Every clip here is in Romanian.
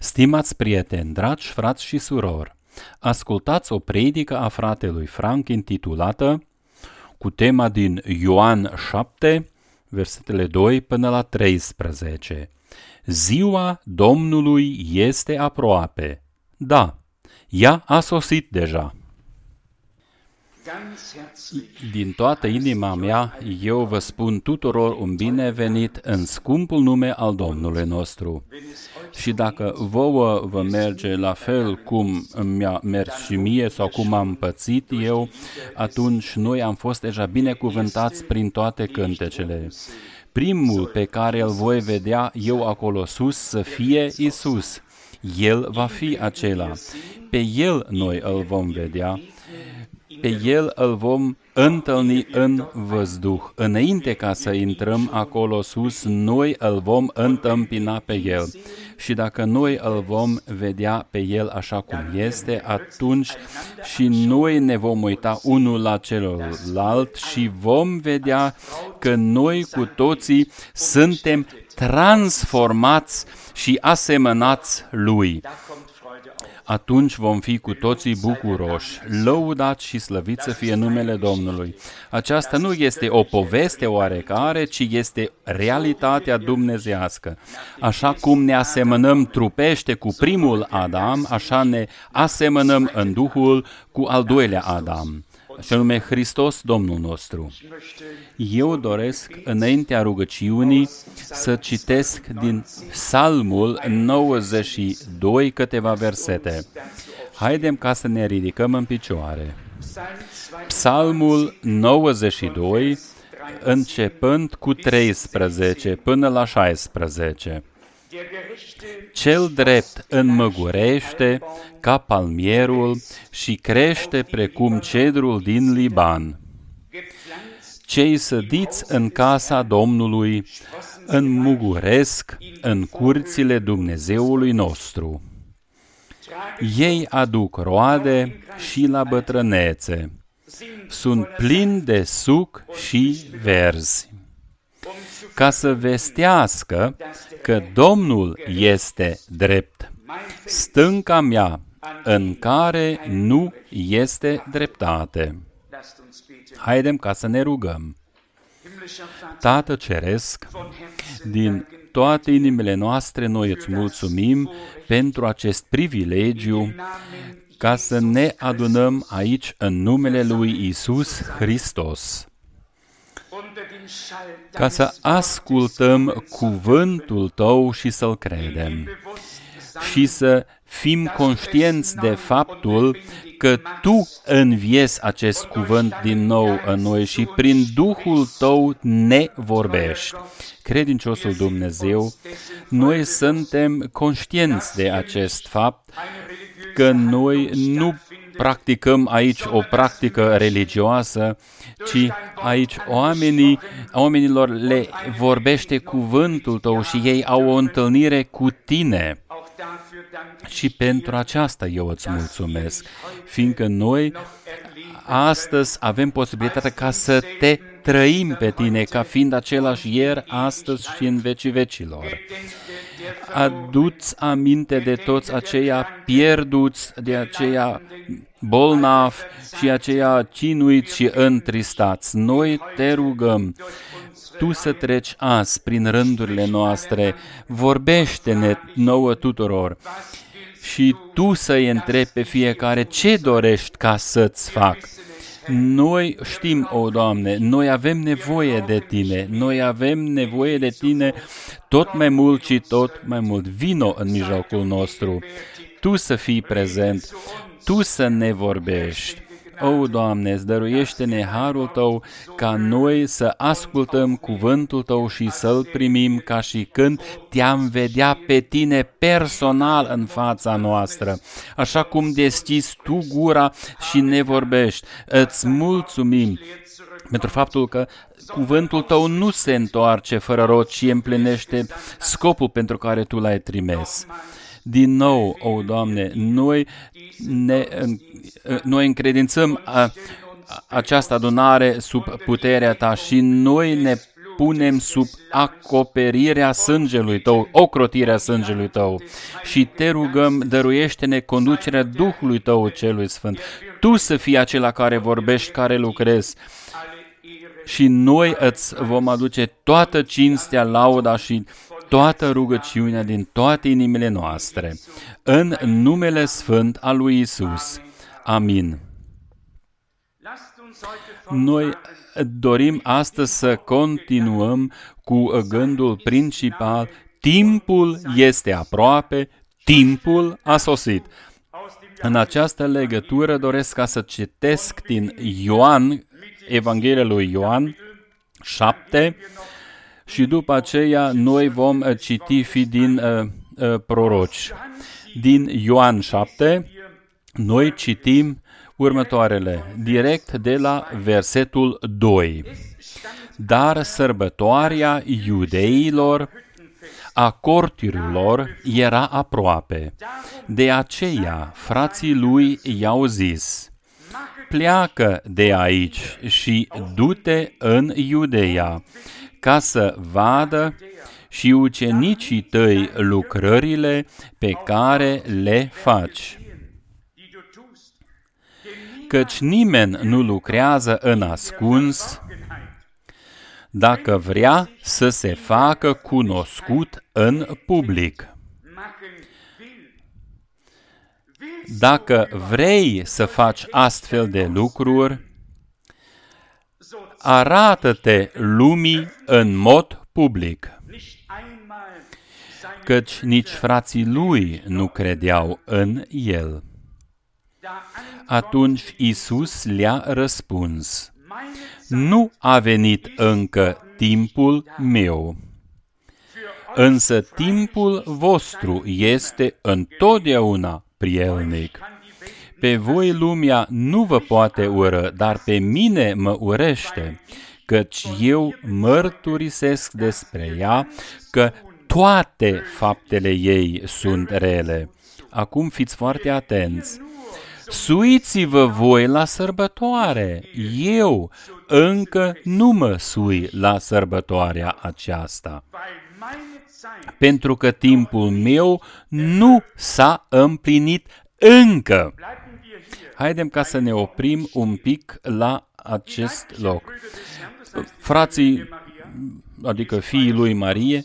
Stimați prieteni, dragi frați și surori, ascultați o predică a fratelui Frank intitulată cu tema din Ioan 7, versetele 2 până la 13. Ziua Domnului este aproape. Da, ea a sosit deja. Din toată inima mea, eu vă spun tuturor un binevenit în scumpul nume al Domnului nostru. Și dacă vouă vă merge la fel cum mi-a mers și mie sau cum am pățit eu, atunci noi am fost deja binecuvântați prin toate cântecele. Primul pe care îl voi vedea eu acolo sus să fie Iisus. El va fi acela. Pe El noi îl vom vedea. Pe El îl vom întâlni în văzduh. Înainte ca să intrăm acolo sus, noi îl vom întâmpina pe El. Și dacă noi îl vom vedea pe El așa cum este, atunci și noi ne vom uita unul la celălalt și vom vedea că noi cu toții suntem transformați și asemănați Lui. Atunci vom fi cu toții bucuroși, lăudați și slăviți să fie numele Domnului. Aceasta nu este o poveste oarecare, ci este realitatea dumnezeiască. Așa cum ne asemănăm trupește cu primul Adam, așa ne asemănăm în Duhul cu al doilea Adam, și anume Hristos Domnul nostru. Eu doresc, înaintea rugăciunii, să citesc din Psalmul 92 câteva versete. Haidem ca să ne ridicăm în picioare. Psalmul 92, începând cu 13 până la 16. Cel drept înmăgurește ca palmierul și crește precum cedrul din Liban. Cei sădiți în casa Domnului înmuguresc în curțile Dumnezeului nostru. Ei aduc roade și la bătrânețe. Sunt plini de suc și verzi, ca să vestească că Domnul este drept, stânca mea în care nu este dreptate. Haidem ca să ne rugăm. Tată Ceresc, din toate inimile noastre noi îți mulțumim pentru acest privilegiu ca să ne adunăm aici în numele lui Iisus Hristos, ca să ascultăm cuvântul Tău și să-L credem și să fim conștienți de faptul că Tu înviezi acest cuvânt din nou în noi și prin Duhul Tău ne vorbești. Credinciosul Dumnezeu, noi suntem conștienți de acest fapt, că noi nu practicăm aici o practică religioasă, ci aici oamenilor le vorbește cuvântul Tău și ei au o întâlnire cu Tine. Și pentru aceasta eu îți mulțumesc, fiindcă noi astăzi avem posibilitatea ca să Te trăim pe Tine, ca fiind același ieri, astăzi și în vecii vecilor. Adu-ți aminte de toți aceia pierduți, de aceia bolnavi și aceia chinuiți și întristați. Noi Te rugăm, Tu să treci azi prin rândurile noastre, vorbește-ne nouă tuturor și Tu să-i întrebi pe fiecare ce dorești ca să-ți fac. Noi știm, o Doamne, noi avem nevoie de Tine, noi avem nevoie de Tine tot mai mult și tot mai mult. Vino în mijlocul nostru, Tu să fii prezent, Tu să ne vorbești. O, Doamne, îți dăruiește-ne harul Tău ca noi să ascultăm cuvântul Tău și să-l primim ca și când Te-am vedea pe Tine personal în fața noastră, așa cum deschizi Tu gura și ne vorbești. Îți mulțumim pentru faptul că cuvântul Tău nu se întoarce fără rod, ci împlinește scopul pentru care Tu l-ai trimis. Din nou, o Doamne, noi încredințăm această adunare sub puterea Ta și noi ne punem sub acoperirea sângelui Tău, ocrotirea sângelui Tău și Te rugăm, dăruiește-ne conducerea Duhului Tău celui Sfânt. Tu să fii acela care vorbești, care lucrezi și noi îți vom aduce toată cinstea, lauda și toată rugăciunea din toate inimile noastre. În numele Sfânt al lui Isus. Amin. Noi dorim astăzi să continuăm cu gândul principal. Timpul este aproape, timpul a sosit. În această legătură doresc ca să citesc din Ioan, Evanghelia lui Ioan 7 și după aceea noi vom citi și din proroci. Din Ioan 7 noi citim următoarele, direct de la versetul 2. Dar sărbătoarea iudeilor a corturilor era aproape. De aceea frații lui i-au zis: pleacă de aici și du-te în Iudeea, ca să vadă și ucenicii tăi lucrările pe care le faci. Căci nimeni nu lucrează în ascuns dacă vrea să se facă cunoscut în public. Dacă vrei să faci astfel de lucruri, arată-te lumii în mod public. Căci nici frații lui nu credeau în el. Atunci Iisus le-a răspuns: nu a venit încă timpul meu, însă timpul vostru este întotdeauna prielnic. Pe voi lumea nu vă poate ură, dar pe mine mă urește, căci eu mărturisesc despre ea că toate faptele ei sunt rele. Acum fiți foarte atenți. Suiți-vă voi la sărbătoare. Eu încă nu mă sui la sărbătoarea aceasta, pentru că timpul meu nu s-a împlinit încă. Haidem ca să ne oprim un pic la acest loc. Frații, adică fiii lui Marie,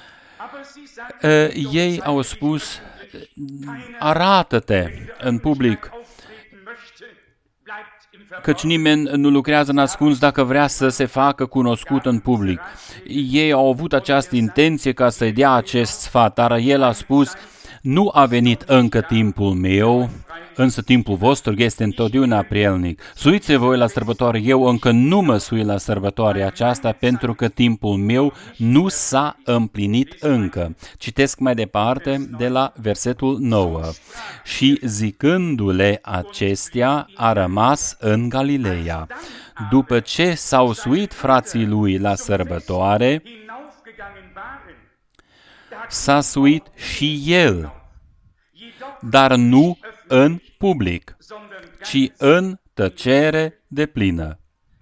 ei au spus: arată-te în public, căci nimeni nu lucrează în ascuns dacă vrea să se facă cunoscut în public. Ei au avut această intenție ca să-i dea acest sfat, dar el a spus: nu a venit încă timpul meu, însă timpul vostru este întotdeauna prielnic. Suiți voi la sărbătoare, eu încă nu mă sui la sărbătoarea aceasta, pentru că timpul meu nu s-a împlinit încă. Citesc mai departe de la versetul 9. Și zicându-le acestea, a rămas în Galileea. După ce s-au suit frații lui la sărbătoare, s-a suit și el, dar nu în public, ci în tăcere deplină.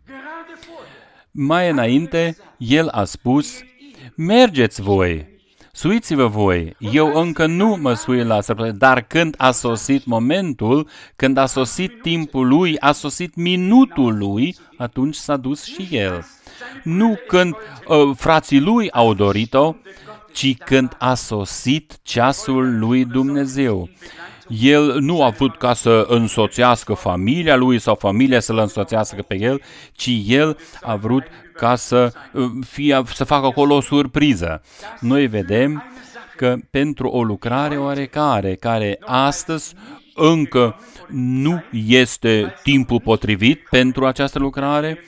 Mai înainte, el a spus: mergeți voi, suiți-vă voi, eu încă nu mă sui la sărbătoare, dar când a sosit momentul, când a sosit timpul lui, a sosit minutul lui, atunci s-a dus și el. Nu când frații lui au dorit-o, ci când a sosit ceasul lui Dumnezeu. El nu a vrut ca să însoțească familia lui sau familia să-l însoțească pe el, ci el a vrut ca să facă acolo o surpriză. Noi vedem că pentru o lucrare oarecare, care astăzi încă nu este timpul potrivit pentru această lucrare,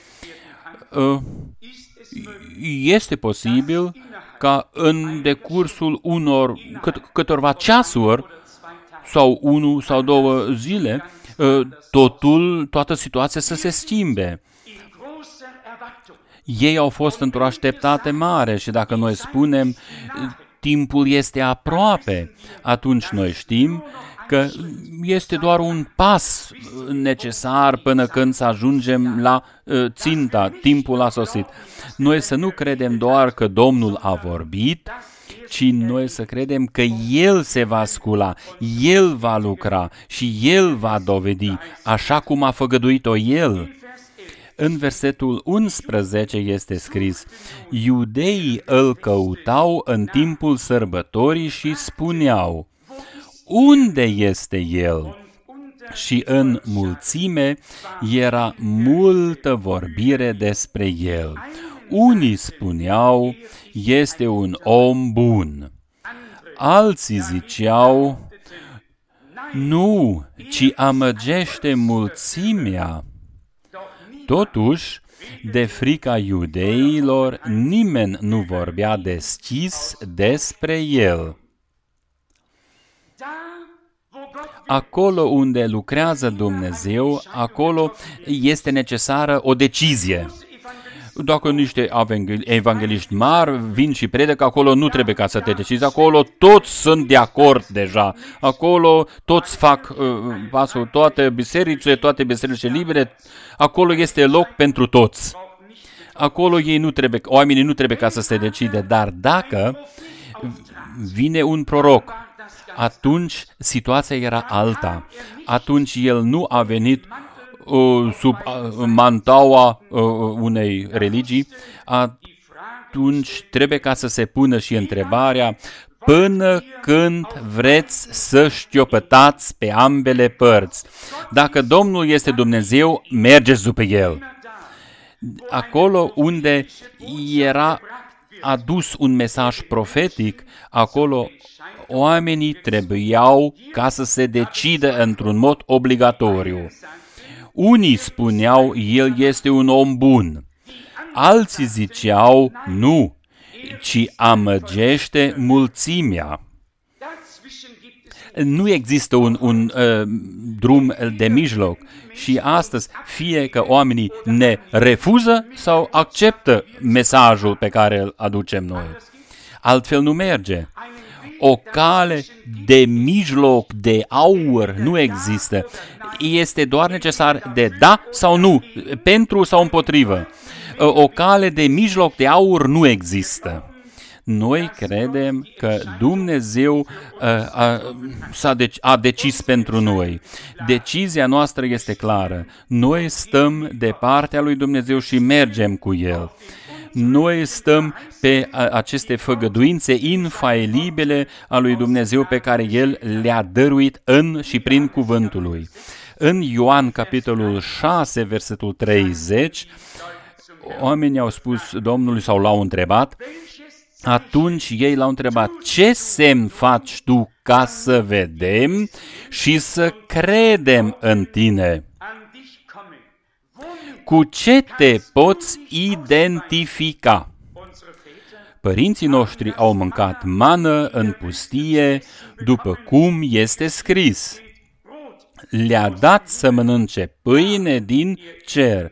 este posibil ca în decursul câtorva ceasuri sau 1 sau 2 zile, toată situația să se schimbe. Ei au fost într-o așteptate mare și dacă noi spunem timpul este aproape, atunci noi știm că este doar un pas necesar până când să ajungem la ținta, timpul a sosit. Noi să nu credem doar că Domnul a vorbit, ci noi să credem că El se va scula, El va lucra și El va dovedi, așa cum a făgăduit-o El. În versetul 11 este scris: iudeii îl căutau în timpul sărbătorii și spuneau: unde este El? Și în mulțime era multă vorbire despre El. Unii spuneau: este un om bun. Alții ziceau: nu, ci amăgește mulțimea. Totuși, de frica iudeilor, nimeni nu vorbea deschis despre El. Acolo unde lucrează Dumnezeu, acolo este necesară o decizie. Dacă niște evangeliști mari vin și predică, acolo nu trebuie ca să te decizi. Acolo toți sunt de acord deja. Acolo toți fac pasul, toate bisericile libere. Acolo este loc pentru toți. Acolo oamenii nu trebuie ca să se decide. Dar dacă vine un proroc, atunci situația era alta. Atunci el nu a venit sub mantaua unei religii, atunci trebuie ca să se pună și întrebarea: până când vreți să șchiopătați pe ambele părți? Dacă Domnul este Dumnezeu, mergeți după El. Acolo unde era adus un mesaj profetic, acolo oamenii trebuiau ca să se decidă într-un mod obligatoriu. Unii spuneau: el este un om bun. Alții ziceau: nu, ci amăgește mulțimea. Nu există un drum de mijloc. Și astăzi, fie că oamenii ne refuză sau acceptă mesajul pe care îl aducem noi. Altfel nu merge. O cale de mijloc, de aur, nu există. Este doar necesar de da sau nu, pentru sau împotrivă. O cale de mijloc, de aur, nu există. Noi credem că Dumnezeu a decis pentru noi. Decizia noastră este clară. Noi stăm de partea lui Dumnezeu și mergem cu El. Noi stăm pe aceste făgăduințe infailibile a lui Dumnezeu pe care El le-a dăruit în și prin cuvântul Lui. În Ioan, capitolul 6, versetul 30, oamenii au spus Domnului sau l-au întrebat, atunci ei l-au întrebat: ce semn faci tu ca să vedem și să credem în tine? Cu ce te poți identifica? Părinții noștri au mâncat mană în pustie, după cum este scris: le-a dat să mănânce pâine din cer.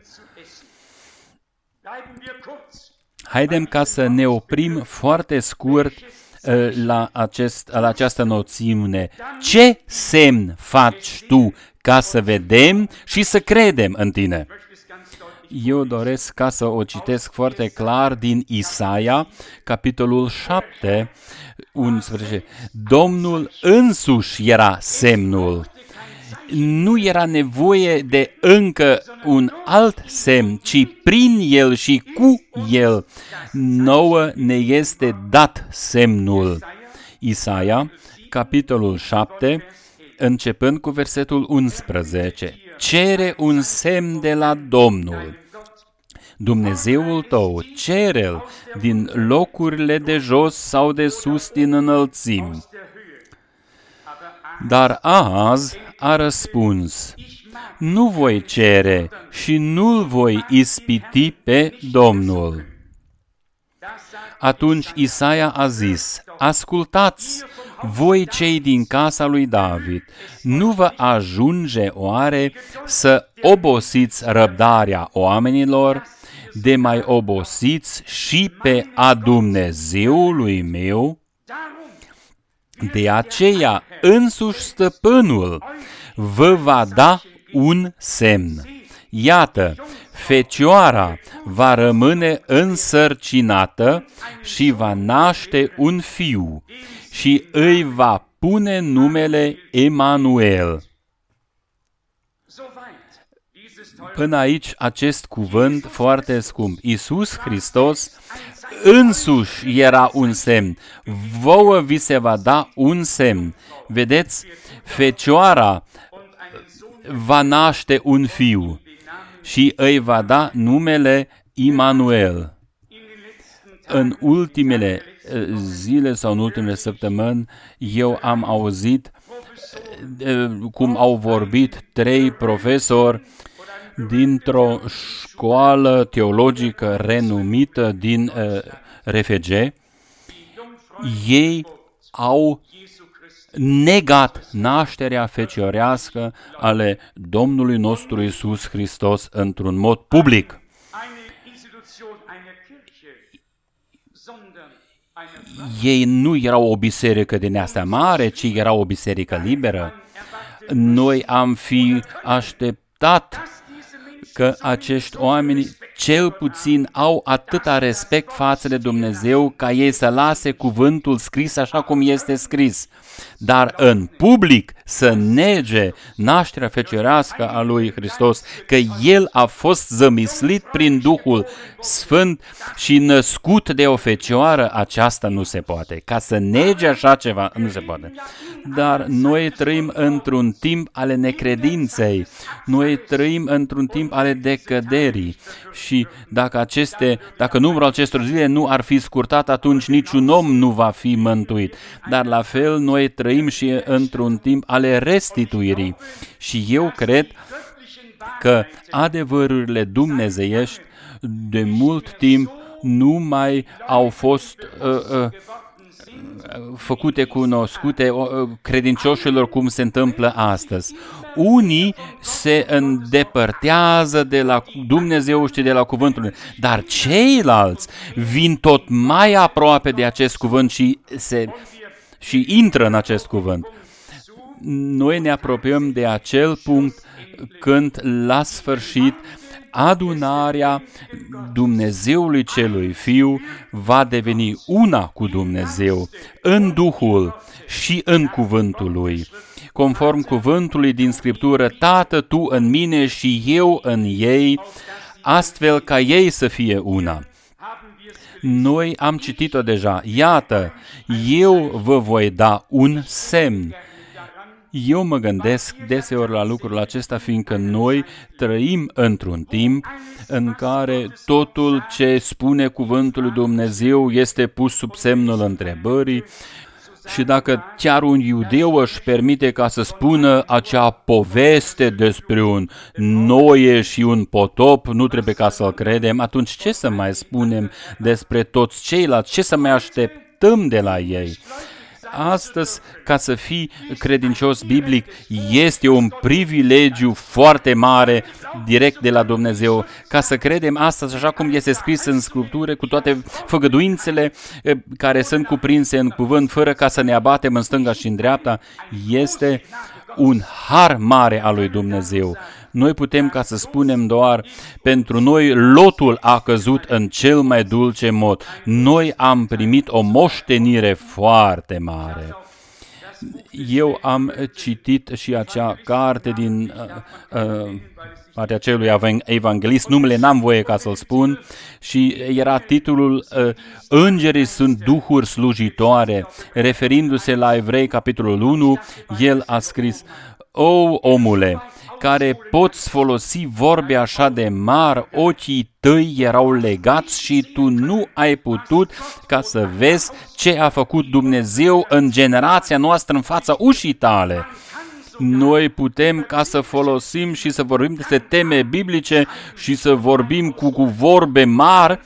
Haidem ca să ne oprim foarte scurt la această noțiune. Ce semn faci tu ca să vedem și să credem în tine? Eu doresc ca să o citesc foarte clar din Isaia, capitolul 7, 11. Domnul însuși era semnul. Nu era nevoie de încă un alt semn, ci prin El și cu El nouă ne este dat semnul. Isaia, capitolul 7, începând cu versetul 11. Cere un semn de la Domnul, Dumnezeul tău, cere-l din locurile de jos sau de sus din înălțimi. Dar Ahaz a răspuns: nu voi cere și nu-l voi ispiti pe Domnul. Atunci Isaia a zis: ascultați, voi cei din casa lui David, nu vă ajunge oare să obosiți răbdarea oamenilor, de mai obosiți și pe a Dumnezeului meu? De aceea însuși stăpânul vă va da un semn. Iată, fecioara va rămâne însărcinată și va naște un fiu și îi va pune numele Emanuel. Până aici acest cuvânt foarte scump. Iisus Hristos însuși era un semn. Vouă vi se va da un semn. Vedeți, fecioara va naște un fiu și îi va da numele Emanuel. În ultimele zile sau în ultimele săptămâni, eu am auzit cum au vorbit 3 profesori dintr-o școală teologică renumită din RFG. Ei au negat nașterea feciorească ale Domnului nostru Iisus Hristos într-un mod public. Ei nu erau o biserică din astea mare, ci erau o biserică liberă. Noi am fi așteptat că acești oameni cel puțin au atâta respect față de Dumnezeu ca ei să lase cuvântul scris așa cum este scris. Dar în public să nege nașterea feciorească a lui Hristos, că El a fost zămislit prin Duhul Sfânt și născut de o fecioară, aceasta nu se poate. Ca să nege așa ceva, nu se poate. Dar noi trăim într-un timp ale necredinței, noi trăim într-un timp ale decăderii și dacă numărul acestor zile nu ar fi scurtat, atunci niciun om nu va fi mântuit. Dar la fel noi trăim și într-un timp ale restituirii. Și eu cred că adevărurile dumnezeiești de mult timp nu mai au fost făcute cunoscute credincioșilor cum se întâmplă astăzi. Unii se îndepărtează de la Dumnezeu și de la cuvântul, dar ceilalți vin tot mai aproape de acest cuvânt și intră în acest cuvânt. Noi ne apropiem de acel punct când la sfârșit adunarea Dumnezeului celui Fiu va deveni una cu Dumnezeu în Duhul și în cuvântul Lui. Conform cuvântului din Scriptură, Tată, Tu în mine și eu în ei, astfel ca ei să fie una. Noi am citit-o deja. Iată, eu vă voi da un semn. Eu mă gândesc deseori la lucrul acesta, fiindcă noi trăim într-un timp în care totul ce spune cuvântul lui Dumnezeu este pus sub semnul întrebării. Și dacă chiar un iudeu își permite ca să spună acea poveste despre un Noe și un potop, nu trebuie ca să-l credem, atunci ce să mai spunem despre toți ceilalți? Ce să mai așteptăm de la ei? Astăzi, ca să fii credincios biblic, este un privilegiu foarte mare direct de la Dumnezeu. Ca să credem astăzi, așa cum este scris în Scriptură, cu toate făgăduințele care sunt cuprinse în cuvânt, fără ca să ne abatem în stânga și în dreapta, este un har mare al lui Dumnezeu. Noi putem ca să spunem doar, pentru noi lotul a căzut în cel mai dulce mod. Noi am primit o moștenire foarte mare. Eu am citit și acea carte din partea celui evanghelist, numele n-am voie ca să-l spun, și era titlul Îngerii sunt duhuri slujitoare. Referindu-se la Evrei, capitolul 1, el a scris: O, omule, care poți folosi vorbe așa de mari, ochii tăi erau legați și tu nu ai putut ca să vezi ce a făcut Dumnezeu în generația noastră în fața ușii tale. Noi putem ca să folosim și să vorbim despre teme biblice și să vorbim cu vorbe mari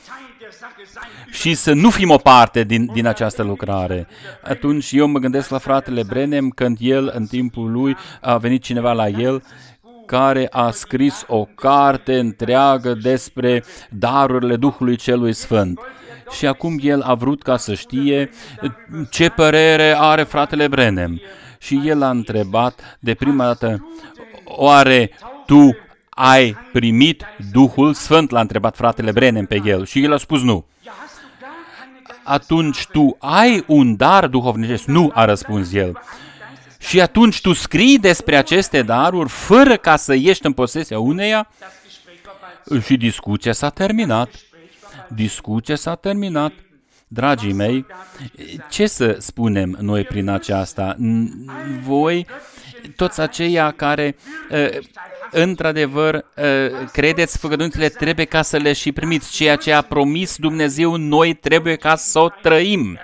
și să nu fim o parte din această lucrare. Atunci eu mă gândesc la fratele Branham, când el, în timpul lui, a venit cineva la el care a scris o carte întreagă despre darurile Duhului Celui Sfânt. Și acum el a vrut ca să știe ce părere are fratele Branham. Și el a întrebat de prima dată, oare tu ai primit Duhul Sfânt? L-a întrebat fratele Branham pe el și el a spus nu. Atunci tu ai un dar duhovnicesc? Nu, a răspuns el. Și atunci tu scrii despre aceste daruri fără ca să ieși în posesia uneia? Și discuția s-a terminat. Discuția s-a terminat. Dragii mei, ce să spunem noi prin aceasta? Voi, toți aceia care într-adevăr credeți făgăduințele, trebuie ca să le și primiți. Ceea ce a promis Dumnezeu, noi trebuie ca să o trăim.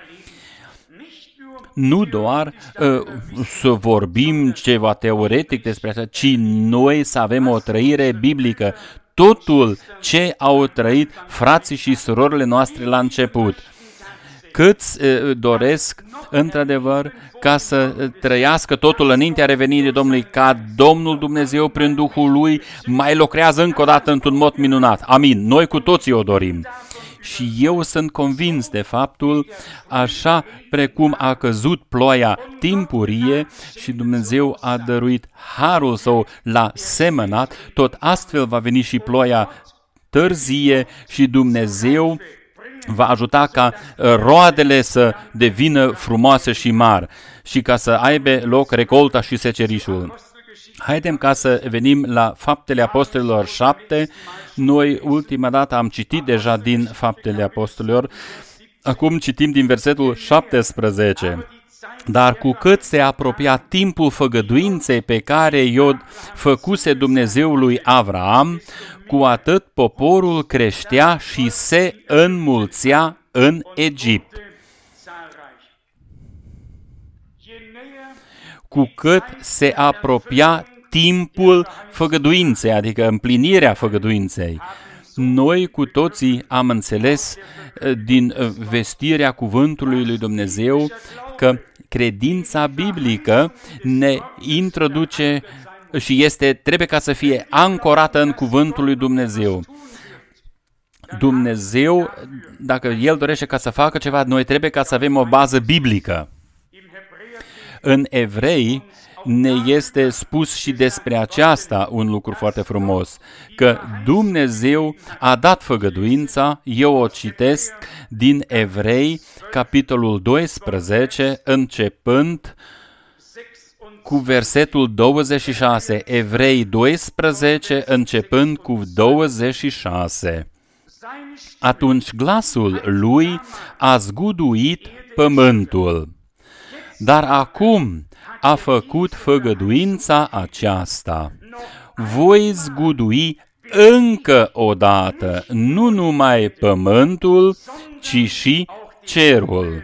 Nu doar să vorbim ceva teoretic despre asta, ci noi să avem o trăire biblică. Totul ce au trăit frații și surorile noastre la început. Câți doresc, într-adevăr, ca să trăiască totul înaintea revenirii Domnului, ca Domnul Dumnezeu, prin Duhul Lui, mai lucrează încă o dată într-un mod minunat. Amin. Noi cu toții o dorim. Și eu sunt convins de faptul, așa precum a căzut ploaia timpurie și Dumnezeu a dăruit harul său la semănat, tot astfel va veni și ploaia târzie și Dumnezeu va ajuta ca roadele să devină frumoase și mari și ca să aibă loc recolta și secerișul. Haidem ca să venim la Faptele Apostolilor 7. Noi ultima dată am citit deja din Faptele Apostolilor. Acum citim din versetul 17. Dar cu cât se apropia timpul făgăduinței pe care i-o făcuse Dumnezeul lui Avraam, cu atât poporul creștea și se înmulțea în Egipt. Cu cât se apropia timpul făgăduinței, adică împlinirea făgăduinței. Noi cu toții am înțeles din vestirea cuvântului lui Dumnezeu că credința biblică ne introduce și trebuie ca să fie ancorată în cuvântul lui Dumnezeu. Dumnezeu, dacă El dorește ca să facă ceva, noi trebuie ca să avem o bază biblică. În Evrei ne este spus și despre aceasta un lucru foarte frumos, că Dumnezeu a dat făgăduința, eu o citesc din Evrei, capitolul 12, începând cu versetul 26. Evrei 12, începând cu 26. Atunci glasul lui a zguduit pământul, dar acum a făcut făgăduința aceasta. Voi zgudui încă o dată, nu numai pământul, ci și cerul.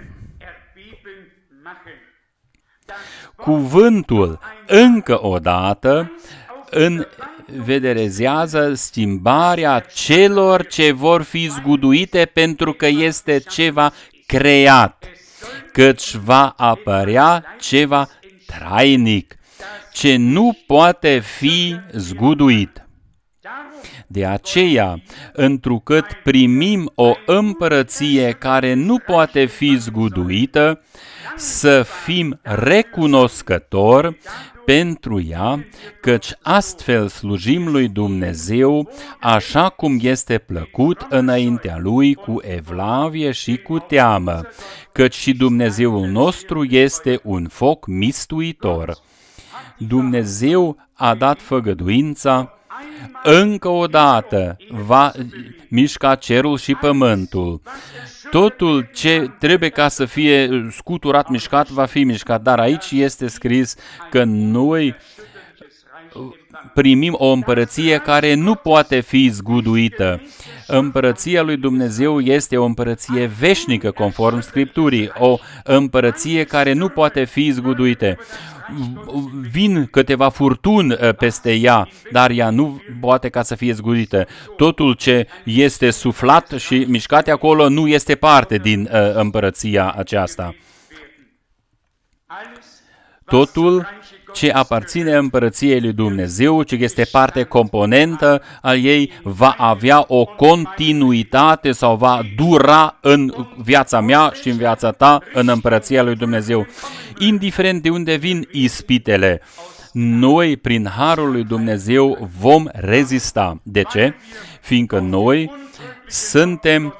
Cuvântul încă o dată învederezează schimbarea celor ce vor fi zguduite pentru că este ceva creat, căci va apărea ceva trainic, ce nu poate fi zguduit. De aceea, întrucât primim o împărăție care nu poate fi zguduită, să fim recunoscători pentru ea, căci astfel slujim lui Dumnezeu așa cum este plăcut înaintea Lui cu evlavie și cu teamă, căci și Dumnezeul nostru este un foc mistuitor. Dumnezeu a dat făgăduința, încă o dată va mișca cerul și pământul. Totul ce trebuie ca să fie scuturat, mișcat, va fi mișcat. Dar aici este scris că noi primim o împărăție care nu poate fi zguduită. Împărăția lui Dumnezeu este o împărăție veșnică, conform Scripturii, o împărăție care nu poate fi zguduită. Vin câteva furtuni peste ea, dar ea nu poate ca să fie zguduită. Totul ce este suflat și mișcat acolo nu este parte din împărăția aceasta. totul ce aparține împărăției lui Dumnezeu, ce este parte componentă al ei, va avea o continuitate sau va dura în viața mea și în viața ta, în împărăția lui Dumnezeu. Indiferent de unde vin ispitele, noi, prin harul lui Dumnezeu, vom rezista. De ce? Fiindcă noi suntem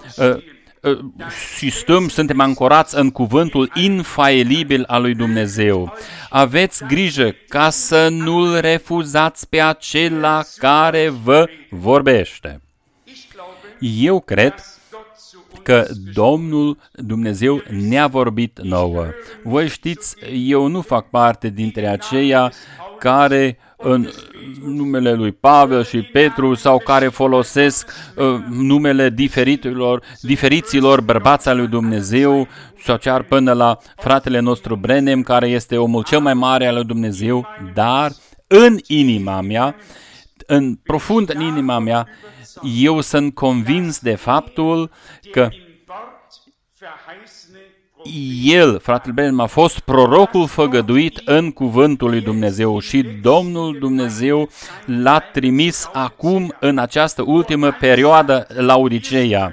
suntem ancorați în cuvântul infailibil al lui Dumnezeu. Aveți grijă ca să nu-l refuzați pe acela care vă vorbește. Eu cred că Domnul Dumnezeu ne-a vorbit nouă. Voi știți, eu nu fac parte dintre aceia care în numele lui Pavel și Petru sau care folosesc numele diferiților bărbați al lui Dumnezeu sau chiar până la fratele nostru Brenem, care este omul cel mai mare al lui Dumnezeu, dar în inima mea, profund în inima mea, eu sunt convins de faptul că el, fratele Brenem, a fost prorocul făgăduit în cuvântul lui Dumnezeu și Domnul Dumnezeu l-a trimis acum în această ultimă perioadă la Odiseea.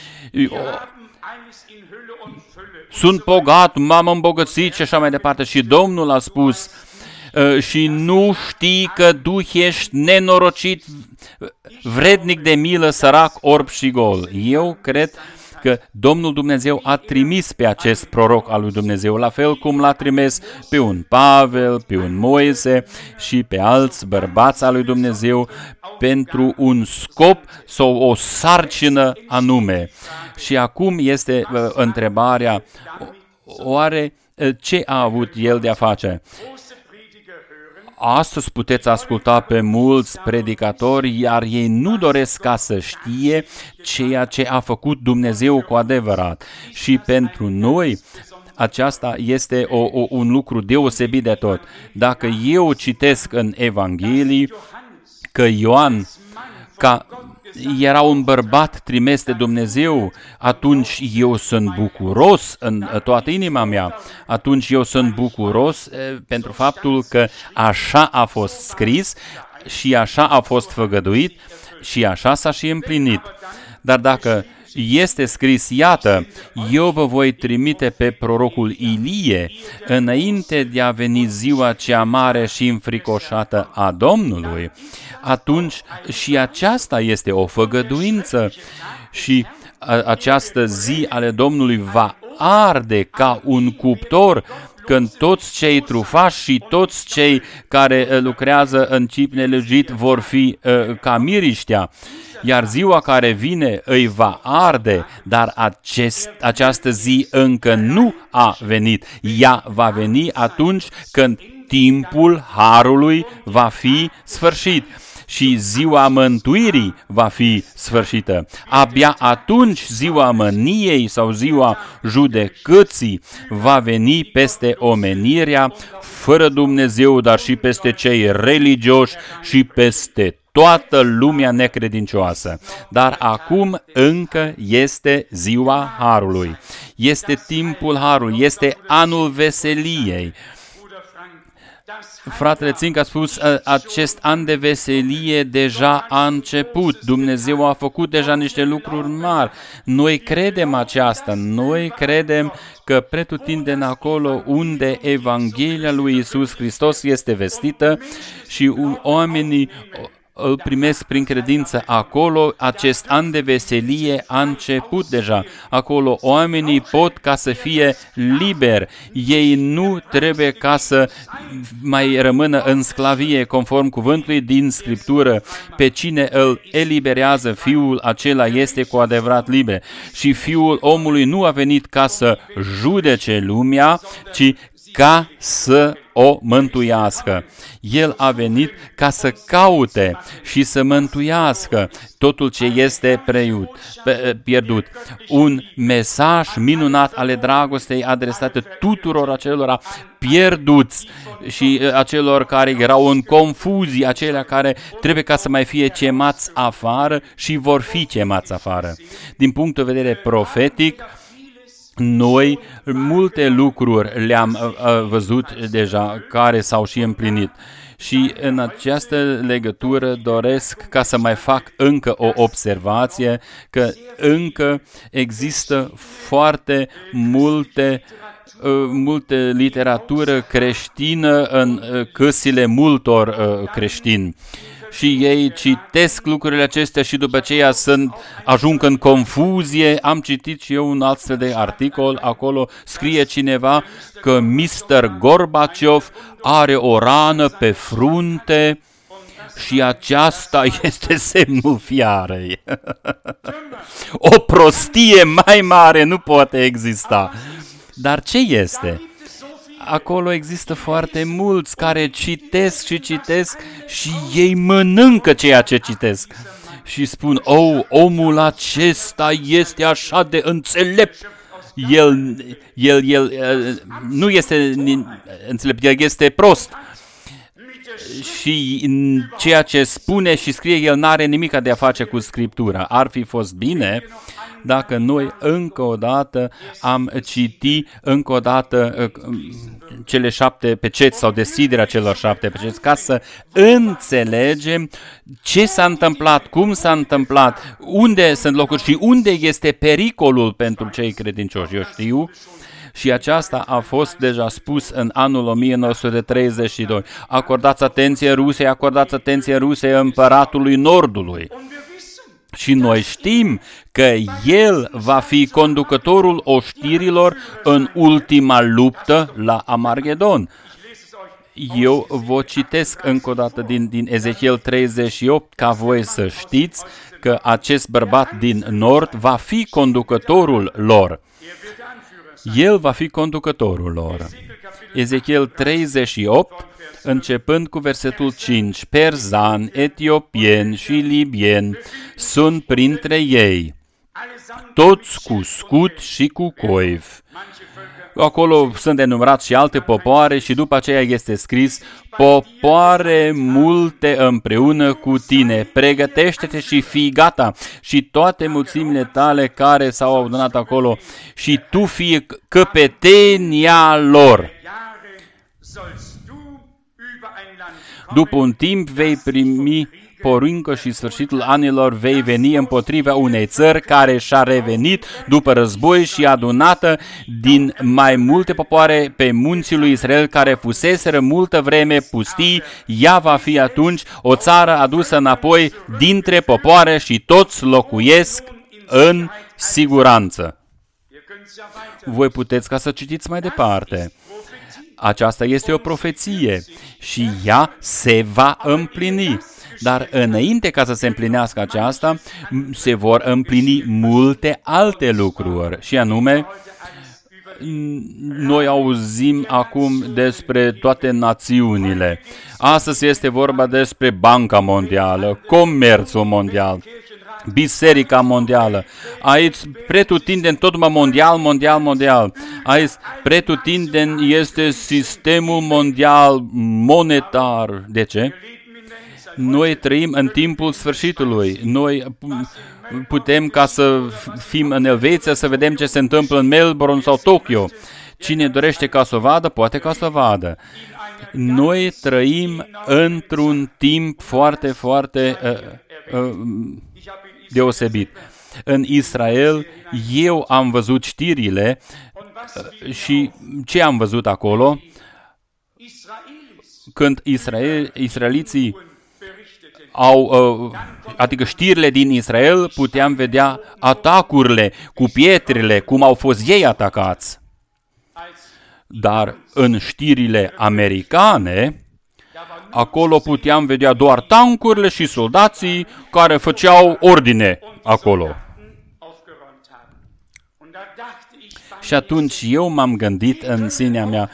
Sunt bogat, m-am îmbogățit și așa mai departe. Și Domnul a spus, și nu știi că tu ești nenorocit, vrednic de milă, sărac, orb și gol. Eu cred că Domnul Dumnezeu a trimis pe acest proroc al lui Dumnezeu, la fel cum l-a trimis pe un Pavel, pe un Moise și pe alți bărbați al lui Dumnezeu pentru un scop sau o sarcină anume. Și acum este întrebarea, oare ce a avut el de a face? Astăzi puteți asculta pe mulți predicatori, iar ei nu doresc ca să știe ceea ce a făcut Dumnezeu cu adevărat. Și pentru noi aceasta este un lucru deosebit de tot. Dacă eu citesc în Evanghelii că Ioan era un bărbat trimis de Dumnezeu, atunci eu sunt bucuros în toată inima mea. Atunci eu sunt bucuros pentru faptul că așa a fost scris și așa a fost făgăduit și așa s-a și împlinit. Dar dacă este scris, iată, eu vă voi trimite pe prorocul Ilie înainte de a veni ziua cea mare și înfricoșată a Domnului, atunci și aceasta este o făgăduință și această zi ale Domnului va arde ca un cuptor când toți cei trufași și toți cei care lucrează în chip nelegit vor fi ca miriștea. Iar ziua care vine îi va arde, dar această zi încă nu a venit. Ea va veni atunci când timpul harului va fi sfârșit și ziua mântuirii va fi sfârșită. Abia atunci ziua mâniei sau ziua judecății va veni peste omenirea fără Dumnezeu, dar și peste cei religioși și peste toată lumea necredincioasă. Dar acum încă este ziua harului. Este timpul harului, este anul veseliei. Fratele Ținc a spus, acest an de veselie deja a început. Dumnezeu a făcut deja niște lucruri mari. Noi credem aceasta. Noi credem că pretutindeni acolo unde Evanghelia lui Iisus Hristos este vestită și oamenii îl primesc prin credință acolo, acest an de veselie a început deja. Acolo oamenii pot ca să fie liberi. Ei nu trebuie ca să mai rămână în sclavie, conform cuvântului din Scriptură. Pe cine îl eliberează Fiul, acela este cu adevărat liber. Și Fiul omului nu a venit ca să judece lumea, ci ca să o mântuiască. El a venit ca să caute și să mântuiască totul ce este pierdut. Un mesaj minunat ale dragostei adresate tuturor acelora pierduți și acelor care erau în confuzie, acelea care trebuie ca să mai fie chemați afară și vor fi chemați afară. Din punct de vedere profetic, Noi multe lucruri le-am văzut deja care s-au și împlinit. Și în această legătură doresc ca să mai fac încă o observație, că încă există foarte multe literatură creștină în căsile multor creștini. Și ei citesc lucrurile acestea și după aceea ajung în confuzie. Am citit și eu un astfel de articol, acolo scrie cineva că Mr. Gorbaciov are o rană pe frunte și aceasta este semnul fiarei. O prostie mai mare nu poate exista. Dar ce este? Acolo există foarte mulți care citesc și citesc și ei mănâncă ceea ce citesc. Și spun, omul acesta este așa de înțelept. El nu este înțelept, el este prost. Și ceea ce spune și scrie el n-are nimic de a face cu Scriptura. Ar fi fost bine dacă noi încă o dată am citit încă o dată cele 7 peceți sau deschiderea celor 7 peceți, ca să înțelegem ce s-a întâmplat, cum s-a întâmplat, unde sunt locuri și unde este pericolul pentru cei credincioși. Eu știu. Și aceasta a fost deja spus în anul 1932. Acordați atenție Rusiei, împăratului Nordului. Și noi știm că el va fi conducătorul oștirilor în ultima luptă la Armagedon. Eu vă citesc încă o dată din Ezechiel 38 ca voi să știți că acest bărbat din Nord va fi conducătorul lor. El va fi conducătorul lor. Ezechiel 38, începând cu versetul 5, perzani, etiopieni și libieni sunt printre ei, toți cu scut și cu coiv. Acolo sunt enumerați și alte popoare și după aceea este scris, popoare multe împreună cu tine, pregătește-te și fii gata și toate mulțimile tale care s-au adunat acolo și tu fii căpetenia lor. După un timp vei primi poruncă și sfârșitul anilor vei veni împotriva unei țări care și-a revenit după război și adunată din mai multe popoare pe munții lui Israel care fuseseră multă vreme pustii, ea va fi atunci o țară adusă înapoi dintre popoare și toți locuiesc în siguranță. Voi puteți ca să citiți mai departe. Aceasta este o profeție și ea se va împlini. Dar înainte ca să se împlinească aceasta, se vor împlini multe alte lucruri. Și anume, noi auzim acum despre toate națiunile. Astăzi este vorba despre Banca Mondială, Comerțul Mondial, Biserica Mondială. Aici pretutindeni tot mondial. Aici pretutindeni este sistemul mondial monetar. De ce? Noi trăim în timpul sfârșitului. Noi putem ca să fim în Elveția, să vedem ce se întâmplă în Melbourne sau Tokyo. Cine dorește ca să o vadă, poate ca să o vadă. Noi trăim într-un timp foarte, foarte deosebit. În Israel, eu am văzut știrile și ce am văzut acolo? Când israeliții adică știrile din Israel, puteam vedea atacurile cu pietrele, cum au fost ei atacați. Dar în știrile americane, acolo puteam vedea doar tancurile și soldații care făceau ordine acolo. Și atunci eu m-am gândit în sinea mea,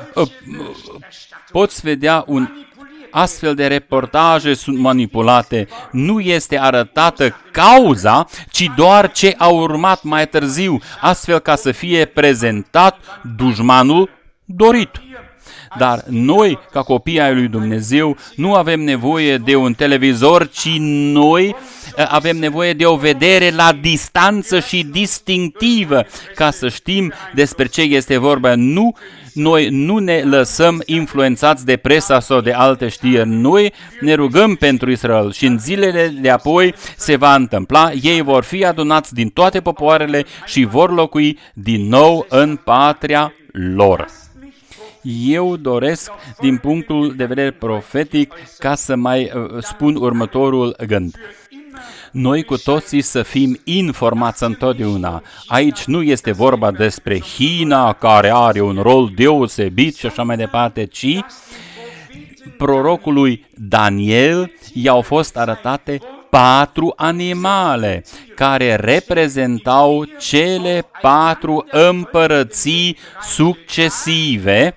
poți vedea astfel de reportaje sunt manipulate, nu este arătată cauza, ci doar ce a urmat mai târziu, astfel ca să fie prezentat dușmanul dorit. Dar noi, ca copii ai lui Dumnezeu, nu avem nevoie de un televizor, ci noi avem nevoie de o vedere la distanță și distinctivă, ca să știm despre ce este vorba. Noi nu ne lăsăm influențați de presa sau de alte știri. Noi ne rugăm pentru Israel și în zilele de apoi se va întâmpla. Ei vor fi adunați din toate popoarele și vor locui din nou în patria lor. Eu doresc, din punctul de vedere profetic, ca să mai spun următorul gând. Noi cu toții să fim informați întotdeauna. Aici nu este vorba despre China, care are un rol deosebit și așa mai departe, ci prorocului Daniel i-au fost arătate 4 animale care reprezentau cele 4 împărății succesive.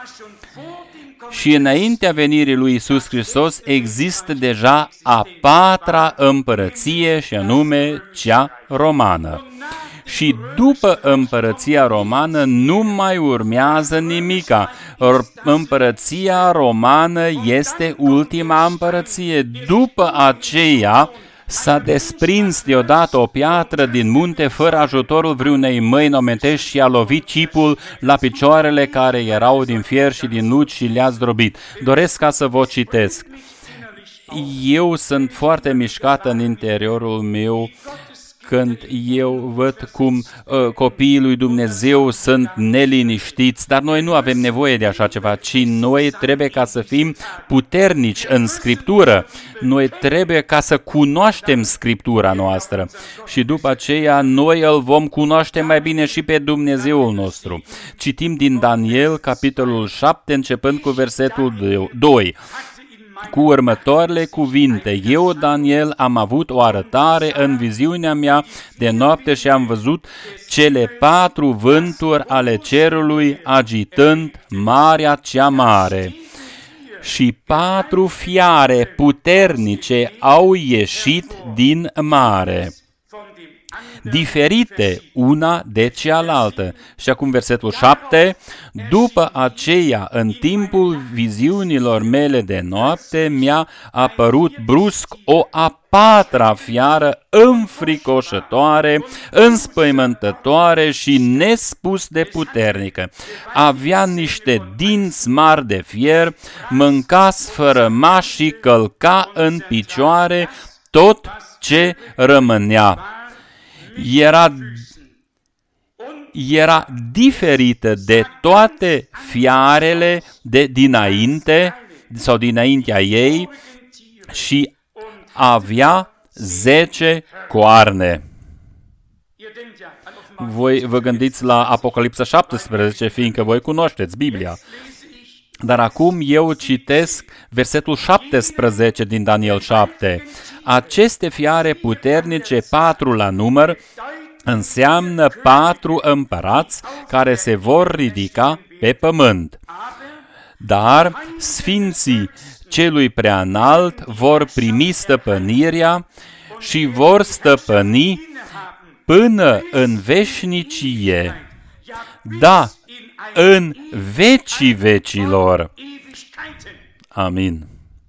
Și înaintea venirii lui Iisus Hristos există deja a 4-a împărăție, și anume cea romană. Și după împărăția romană nu mai urmează nimica. Împărăția romană este ultima împărăție. După aceea s-a desprins deodată o piatră din munte fără ajutorul vreunei mâini omenești și a lovit cipul la picioarele care erau din fier și din lut și le-a zdrobit. Doresc ca să vă citesc. Eu sunt foarte mișcat în interiorul meu când eu văd cum copiii lui Dumnezeu sunt neliniștiți, dar noi nu avem nevoie de așa ceva, ci noi trebuie ca să fim puternici în Scriptură. Noi trebuie ca să cunoaștem Scriptura noastră și după aceea noi îl vom cunoaște mai bine și pe Dumnezeul nostru. Citim din Daniel, capitolul 7, începând cu versetul 2. Cu următoarele cuvinte: Eu, Daniel, am avut o arătare în viziunea mea de noapte și am văzut cele 4 vânturi ale cerului agitând marea cea mare. Și 4 fiare puternice au ieșit din mare, diferite una de cealaltă. Și acum versetul 7. După aceea, în timpul viziunilor mele de noapte, mi-a apărut brusc o a 4-a fiară înfricoșătoare, înspăimântătoare și nespus de puternică. Avea niște dinți mari de fier, mânca, sfărâma și călca în picioare tot ce rămânea. Era diferită de toate fiarele de dinainte sau dinaintea ei și avea 10 coarne. Voi vă gândiți la Apocalipsa 17, fiindcă voi cunoașteți Biblia. Dar acum eu citesc versetul 17 din Daniel 7. Aceste fiare puternice, 4 la număr, înseamnă 4 împărați care se vor ridica pe pământ. Dar sfinții celui preanalt vor primi stăpânirea și vor stăpâni până în veșnicie. Da, în vecii vecilor. Amin.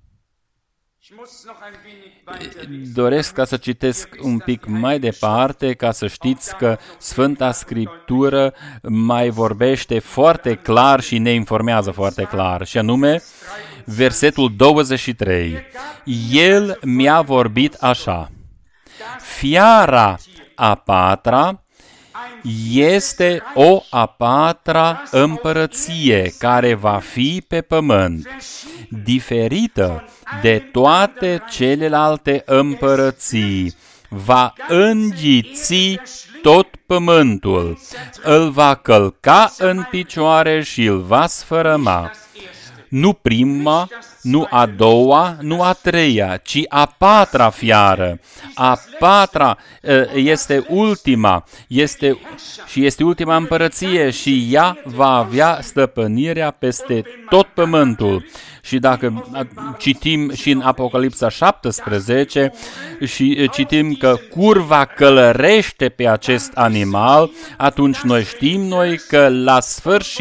Doresc ca să citesc un pic mai departe, ca să știți că Sfânta Scriptură mai vorbește foarte clar și ne informează foarte clar, și anume versetul 23. El mi-a vorbit așa: fiara a 4-a este o a 4-a împărăție care va fi pe pământ, diferită de toate celelalte împărății. Va înghiți tot pământul, îl va călca în picioare și îl va sfărâma. Nu prima, nu a doua, nu a treia, ci a 4-a fiară. A 4-a este ultima, este ultima împărăție și ea va avea stăpânirea peste tot pământul. Și dacă citim și în Apocalipsa 17 și citim că curva călărește pe acest animal, atunci noi știm că la sfârșit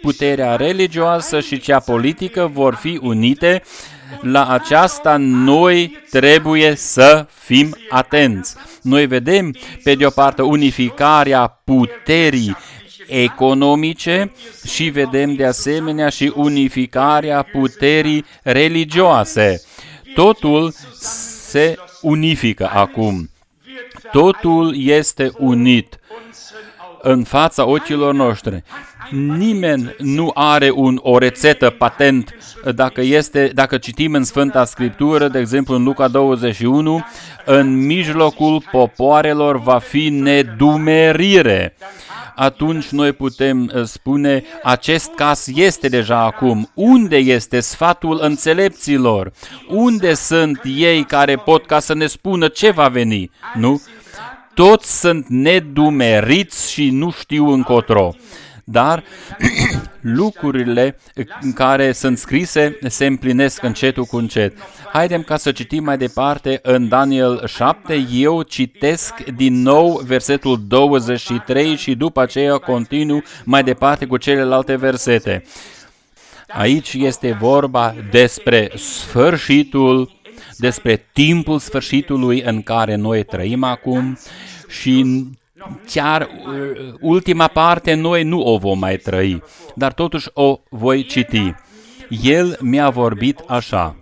puterea religioasă și cea politică vor fi unite. La aceasta noi trebuie să fim atenți. Noi vedem, pe de o parte, unificarea puterii economice și vedem de asemenea și unificarea puterii religioase. Totul se unifică acum. Totul este unit în fața ochilor noștri. Nimeni nu are o rețetă patent. Dacă citim în Sfânta Scriptură, de exemplu în Luca 21, în mijlocul popoarelor va fi nedumerire. Atunci noi putem spune, acest caz este deja acum. Unde este sfatul înțelepților? Unde sunt ei care pot ca să ne spună ce va veni? Nu? Toți sunt nedumeriți și nu știu încotro. Dar lucrurile care sunt scrise se împlinesc încetul cu încet. Haidem ca să citim mai departe în Daniel 7. Eu citesc din nou versetul 23 și după aceea continuu mai departe cu celelalte versete. Aici este vorba despre sfârșitul, despre timpul sfârșitului în care noi trăim acum și chiar ultima parte noi nu o vom mai trăi, dar totuși o voi citi. El mi-a vorbit așa.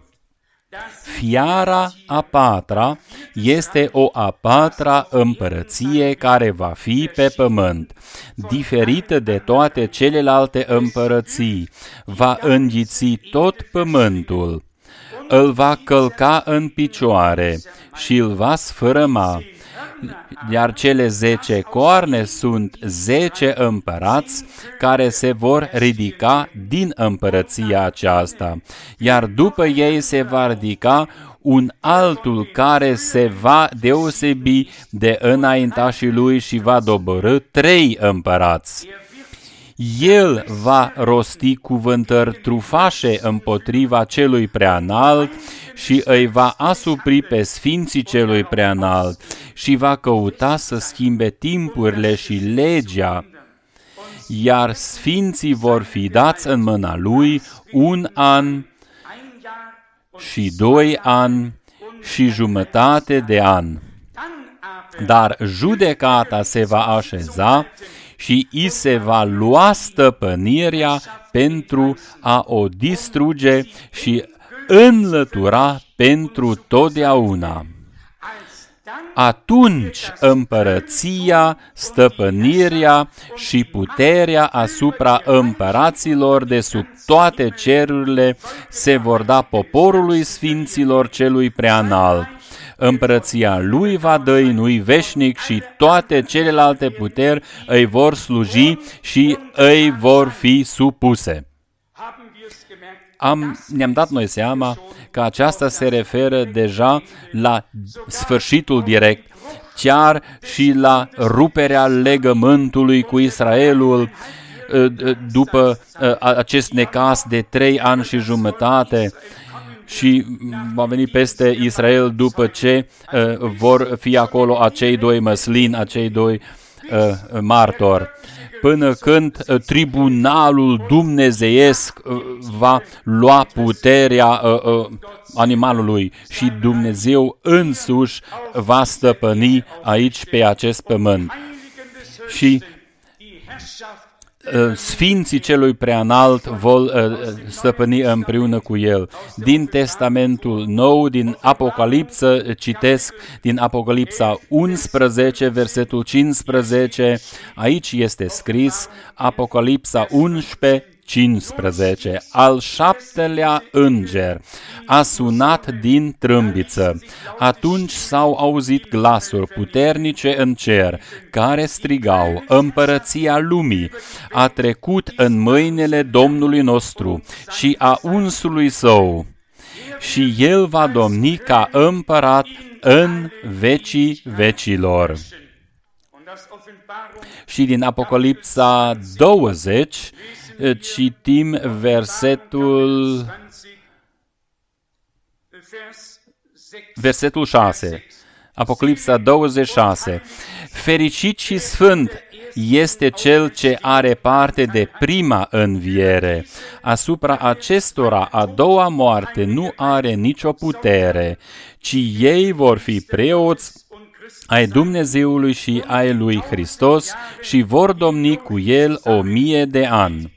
Fiara a patra este o a patra împărăție care va fi pe pământ, diferită de toate celelalte împărății, va înghiți tot pământul, îl va călca în picioare și îl va sfărâma. Iar cele 10 coarne sunt 10 împărați care se vor ridica din împărăția aceasta. Iar după ei se va ridica un altul care se va deosebi de înaintașii lui și va doborî 3 împărați. El va rosti cuvântări trufașe împotriva celui preanalt și îi va asupri pe sfinții celui preanalt și va căuta să schimbe timpurile și legea, iar sfinții vor fi dați în mâna lui 1 an și 2 ani și jumătate de an. Dar judecata se va așeza și i se va lua stăpânirea pentru a o distruge și înlătura pentru totdeauna. Atunci împărăția, stăpânirea și puterea asupra împăraților de sub toate cerurile se vor da poporului sfinților celui preanalt. Împărăția lui va dăinui veșnic și toate celelalte puteri îi vor sluji și îi vor fi supuse. Ne-am dat noi seama că aceasta se referă deja la sfârșitul direct, chiar și la ruperea legământului cu Israelul după acest necaz de 3 ani și jumătate. Și va veni peste Israel după ce vor fi acolo acei 2 măslini, acei 2 martori, până când tribunalul dumnezeiesc va lua puterea animalului și Dumnezeu însuși va stăpâni aici pe acest pământ. Și sfinții celui preanalt vor stăpâni împreună cu el. Din Testamentul Nou, din Apocalipsă, citesc din Apocalipsa 11, versetul 15, aici este scris, Apocalipsa 11, 15. Al 7-lea înger a sunat din trâmbiță. Atunci s-au auzit glasuri puternice în cer, care strigau, împărăția lumii a trecut în mâinile Domnului nostru și a unsului său, și el va domni ca împărat în vecii vecilor. Și din Apocalipsa 20, citim versetul 6. Apocalipsa 26. Fericit și sfânt este cel ce are parte de prima înviere. Asupra acestora a doua moarte nu are nicio putere, ci ei vor fi preoți ai Dumnezeului și ai lui Hristos și vor domni cu el 1000 de ani.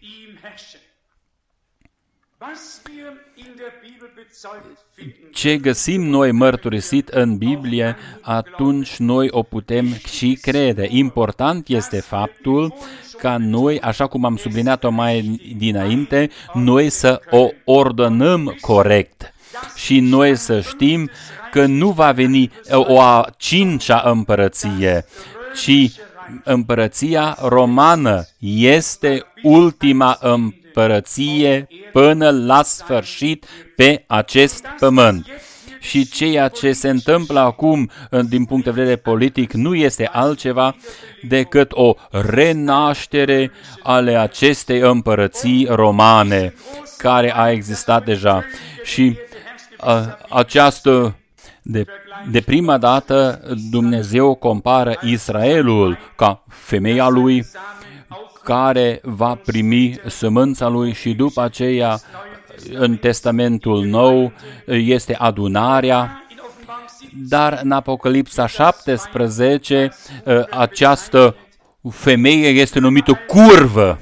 Ce găsim noi mărturisit în Biblie, atunci noi o putem și crede. Important este faptul ca noi, așa cum am subliniat-o mai dinainte, noi să o ordonăm corect și noi să știm că nu va veni o a cincea împărăție, ci împărăția romană este ultima împărăție până la sfârșit pe acest pământ. Și ceea ce se întâmplă acum, din punct de vedere politic, nu este altceva decât o renaștere ale acestei împărății romane, care a existat deja. Și această, de prima dată, Dumnezeu compară Israelul ca femeia lui, care va primi sămânța lui, și după aceea, în Testamentul Nou, este adunarea, dar în Apocalipsa 17, această femeie este numită curvă,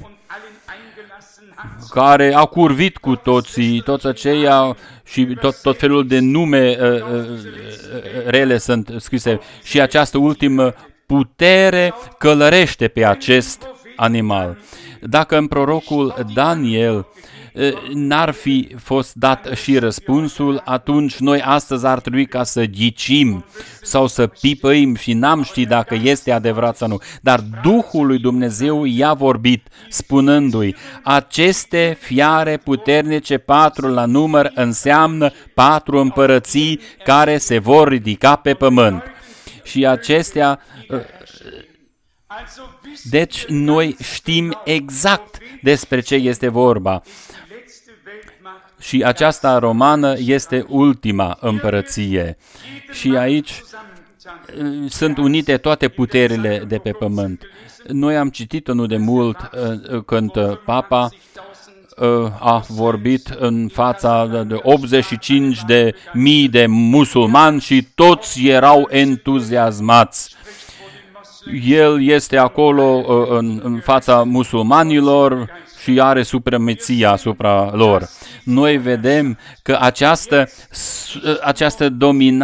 care a curvit cu toți aceia și tot felul de nume rele sunt scrise. Și această ultimă putere călărește pe acest animal. Dacă în prorocul Daniel n-ar fi fost dat și răspunsul, atunci noi astăzi ar trebui ca să ghicim sau să pipăim și n-am ști dacă este adevărat sau nu. Dar Duhul lui Dumnezeu i-a vorbit, spunându-i: aceste fiare puternice, 4 la număr, înseamnă 4 împărății care se vor ridica pe pământ. Și acestea... Deci noi știm exact despre ce este vorba. Și aceasta romană este ultima împărăție. Și aici sunt unite toate puterile de pe pământ. Noi am citit nu de mult când Papa a vorbit în fața de 85.000 de musulmani și toți erau entuziasmați. El este acolo în fața musulmanilor și are supremația asupra lor. Noi vedem că această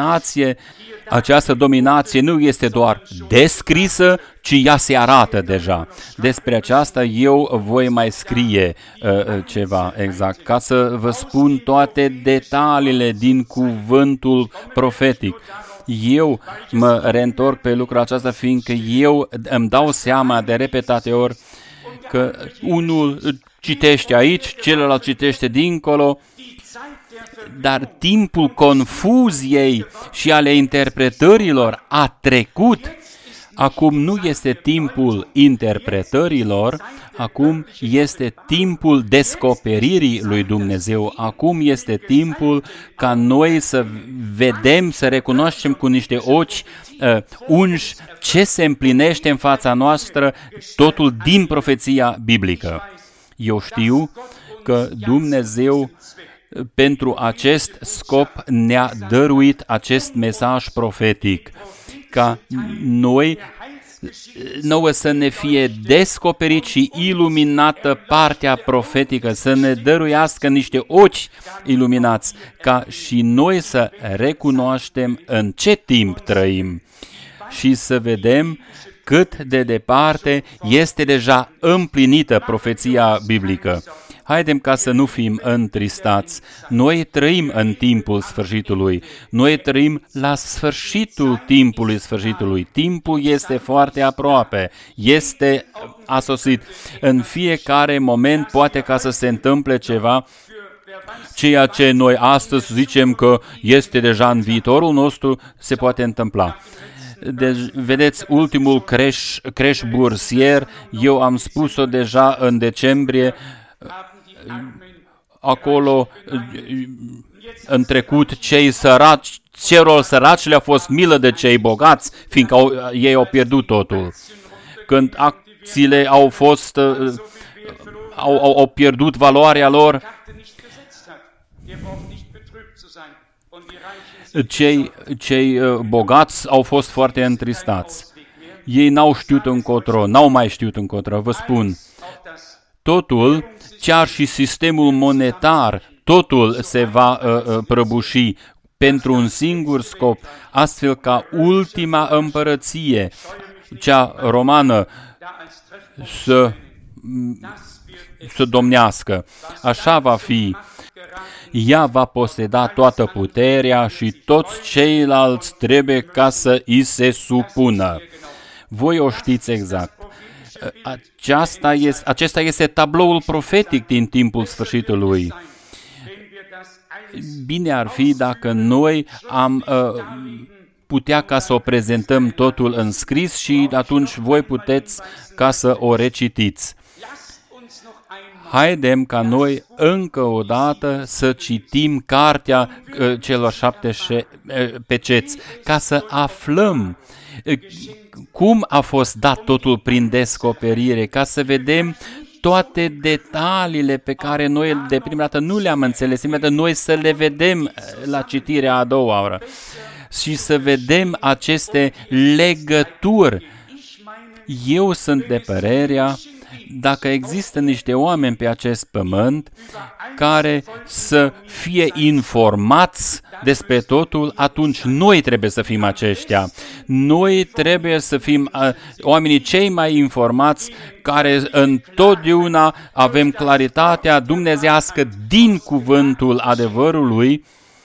dominație nu este doar descrisă, ci ea se arată deja. Despre aceasta eu voi mai scrie ceva exact, ca să vă spun toate detaliile din cuvântul profetic. Eu mă reîntorc pe lucrul acesta, fiindcă eu îmi dau seama de repetate ori că unul citește aici, celălalt citește dincolo, dar timpul confuziei și ale interpretărilor a trecut. Acum nu este timpul interpretărilor, acum este timpul descoperirii lui Dumnezeu. Acum este timpul ca noi să vedem, să recunoaștem cu niște ochi unși ce se împlinește în fața noastră, totul din profeția biblică. Eu știu că Dumnezeu pentru acest scop ne-a dăruit acest mesaj profetic, ca nouă să ne fie descoperit și iluminată partea profetică, să ne dăruiască niște ochi iluminați, ca și noi să recunoaștem în ce timp trăim și să vedem cât de departe este deja împlinită profeția biblică. Haidem ca să nu fim întristați. Noi trăim în timpul sfârșitului. Noi trăim la sfârșitul timpului sfârșitului. Timpul este foarte aproape. A sosit. În fiecare moment poate ca să se întâmple ceva, ceea ce noi astăzi zicem că este deja în viitorul nostru, se poate întâmpla. Deci, vedeți, ultimul creș bursier, eu am spus-o deja în decembrie, acolo, în trecut, celor săraci le-a fost milă de cei bogați, fiindcă ei au pierdut totul. Când cărțile au fost, au pierdut valoarea lor. Cei bogați au fost foarte întristați. Ei n-au mai știut încotro, vă spun. Totul, chiar și sistemul monetar, totul se va prăbuși pentru un singur scop, astfel ca ultima împărăție, cea romană, să domnească. Așa va fi. Ea va poseda toată puterea și toți ceilalți trebuie ca să îi se supună. Voi o știți exact. Acesta este tabloul profetic din timpul sfârșitului. Bine ar fi dacă noi am putea ca să o prezentăm totul în scris și atunci voi puteți ca să o recitiți. Haidem ca noi încă o dată să citim cartea celor 7 peceți, ca să aflăm cum a fost dat totul prin descoperire, ca să vedem toate detaliile pe care noi de prima dată nu le-am înțeles, noi să le vedem la citirea a doua oră și să vedem aceste legături. Eu sunt de părerea, dacă există niște oameni pe acest pământ care să fie informați despre totul, atunci noi trebuie să fim aceștia. Noi trebuie să fim oamenii cei mai informați, care întotdeauna avem claritatea dumnezeiască din cuvântul adevărului.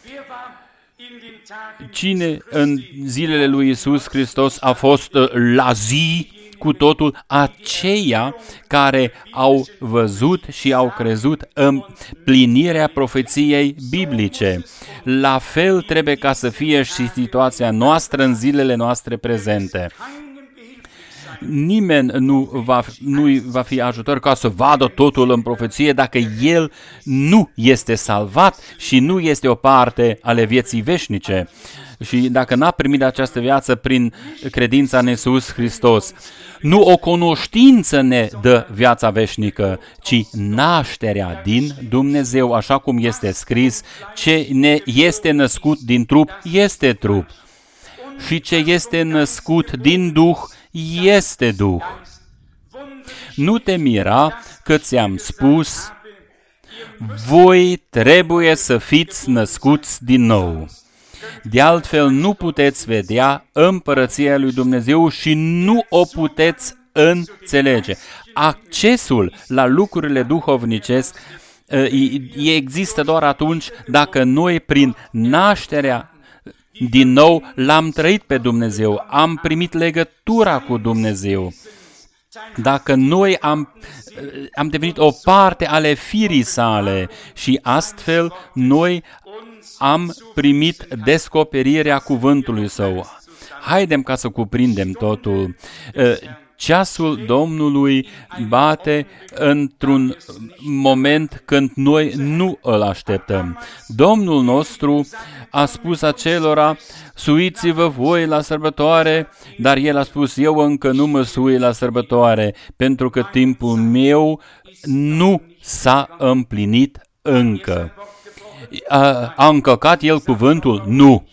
Cine în zilele lui Iisus Hristos a fost la zi cu totul? Aceia care au văzut și au crezut în plinirea profeției biblice. La fel trebuie ca să fie și situația noastră în zilele noastre prezente. Nimeni nu va fi ajutor ca să vadă totul în profeție dacă el nu este salvat și nu este o parte ale vieții veșnice. Și dacă n-a primit această viață prin credința în Iisus Hristos, nu o cunoștință ne dă viața veșnică, ci nașterea din Dumnezeu, așa cum este scris, ce ne este născut din trup, este trup. Și ce este născut din Duh, este Duh. Nu te mira că ți-am spus, voi trebuie să fiți născuți din nou. De altfel nu puteți vedea împărăția lui Dumnezeu și nu o puteți înțelege. Accesul la lucrurile duhovnicești există doar atunci dacă noi prin nașterea din nou l-am trăit pe Dumnezeu, am primit legătura cu Dumnezeu. Dacă noi am devenit o parte ale firii sale și astfel noi am primit descoperirea cuvântului său. Haidem ca să cuprindem totul. Ceasul Domnului bate într-un moment când noi nu îl așteptăm. Domnul nostru a spus acelora, suiți-vă voi la sărbătoare, dar El a spus, eu încă nu mă sui la sărbătoare, pentru că timpul meu nu s-a împlinit încă. A încălcat El cuvântul? Nu.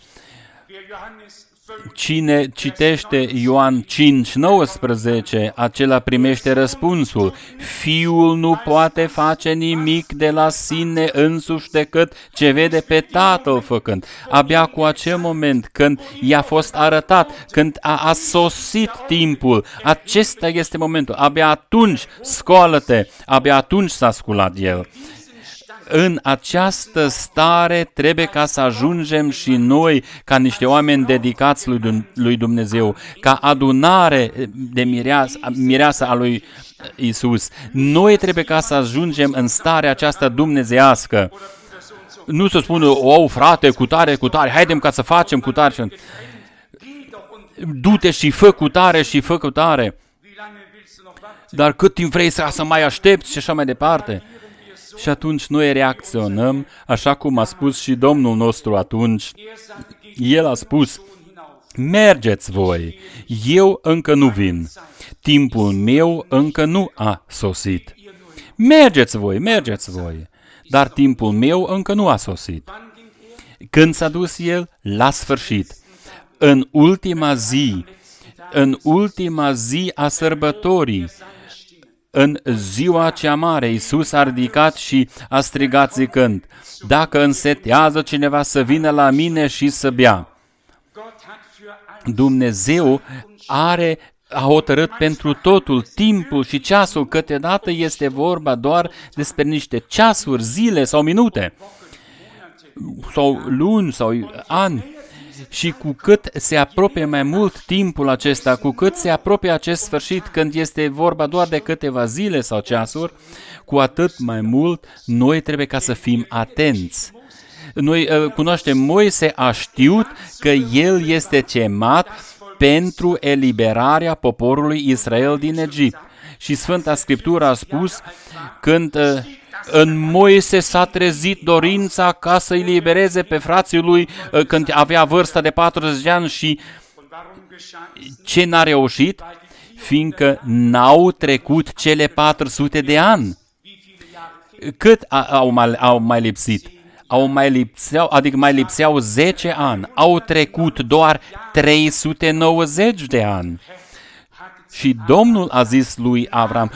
Cine citește Ioan 5:19, acela primește răspunsul. Fiul nu poate face nimic de la sine însuși decât ce vede pe Tatăl făcând. Abia cu acel moment când i-a fost arătat, când a sosit timpul, acesta este momentul. Abia atunci scoală-te, abia atunci s-a sculat el. În această stare trebuie ca să ajungem și noi ca niște oameni dedicați lui Dumnezeu, ca adunare de mireasă a lui Iisus. Noi trebuie ca să ajungem în starea aceasta dumnezeiască. Nu să spună, frate, cu tare, haidem ca să facem cu tare. Du-te și fă cu tare și fă cu tare. Dar cât timp vrei să mai aștepți și așa mai departe? Și atunci noi reacționăm așa cum a spus și Domnul nostru atunci. El a spus, mergeți voi, eu încă nu vin, timpul meu încă nu a sosit. Mergeți voi, dar timpul meu încă nu a sosit. Când s-a dus el? La sfârșit. În ultima zi a sărbătorii, în ziua cea mare, Iisus a ridicat și a strigat zicând: dacă însetează cineva să vină la mine și să bea. Dumnezeu a hotărât pentru totul timpul și ceasul, câteodată este vorba doar despre niște ceasuri, zile sau minute, sau luni sau ani. Și cu cât se apropie mai mult timpul acesta, cu cât se apropie acest sfârșit, când este vorba doar de câteva zile sau ceasuri, cu atât mai mult noi trebuie ca să fim atenți. Noi cunoaștem, Moise a știut că el este chemat pentru eliberarea poporului Israel din Egipt. Și Sfânta Scriptură a spus, când în Moise s-a trezit dorința ca să-i libereze pe frații lui când avea vârsta de 40 de ani și ce n-a reușit? Fiindcă n-au trecut cele 400 de ani. Cât au mai lipsit? Mai lipseau 10 ani. Au trecut doar 390 de ani. Și Domnul a zis lui Avram,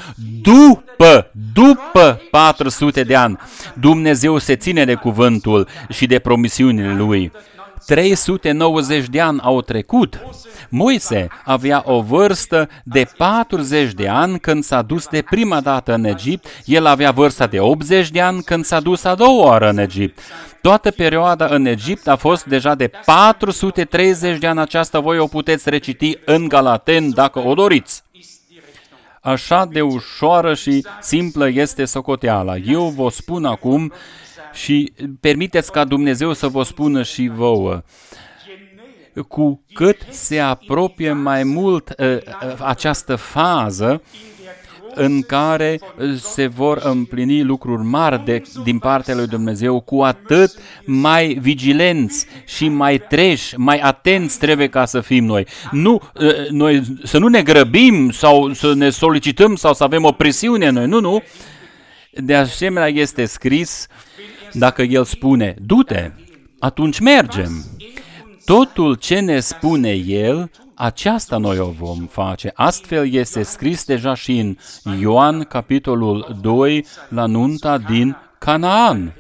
după 400 de ani, Dumnezeu se ține de cuvântul și de promisiunile lui. 390 de ani au trecut. Moise avea o vârstă de 40 de ani când s-a dus de prima dată în Egipt. El avea vârsta de 80 de ani când s-a dus a doua oară în Egipt. Toată perioada în Egipt a fost deja de 430 de ani. Aceasta voi o puteți reciti în Galaten dacă o doriți. Așa de ușoară și simplă este socoteala. Eu vă spun acum și permiteți ca Dumnezeu să vă spună și vouă. Cu cât se apropie mai mult această fază în care se vor împlini lucruri mari din partea lui Dumnezeu, cu atât mai vigilenți și mai treși, mai atenți trebuie ca să fim noi. Noi să nu ne grăbim sau să ne solicităm sau să avem o presiune noi, nu. De asemenea este scris, dacă El spune, du-te, atunci mergem. Totul ce ne spune El, aceasta noi o vom face. Astfel este scris deja și în Ioan, capitolul 2, la nunta din Canaan.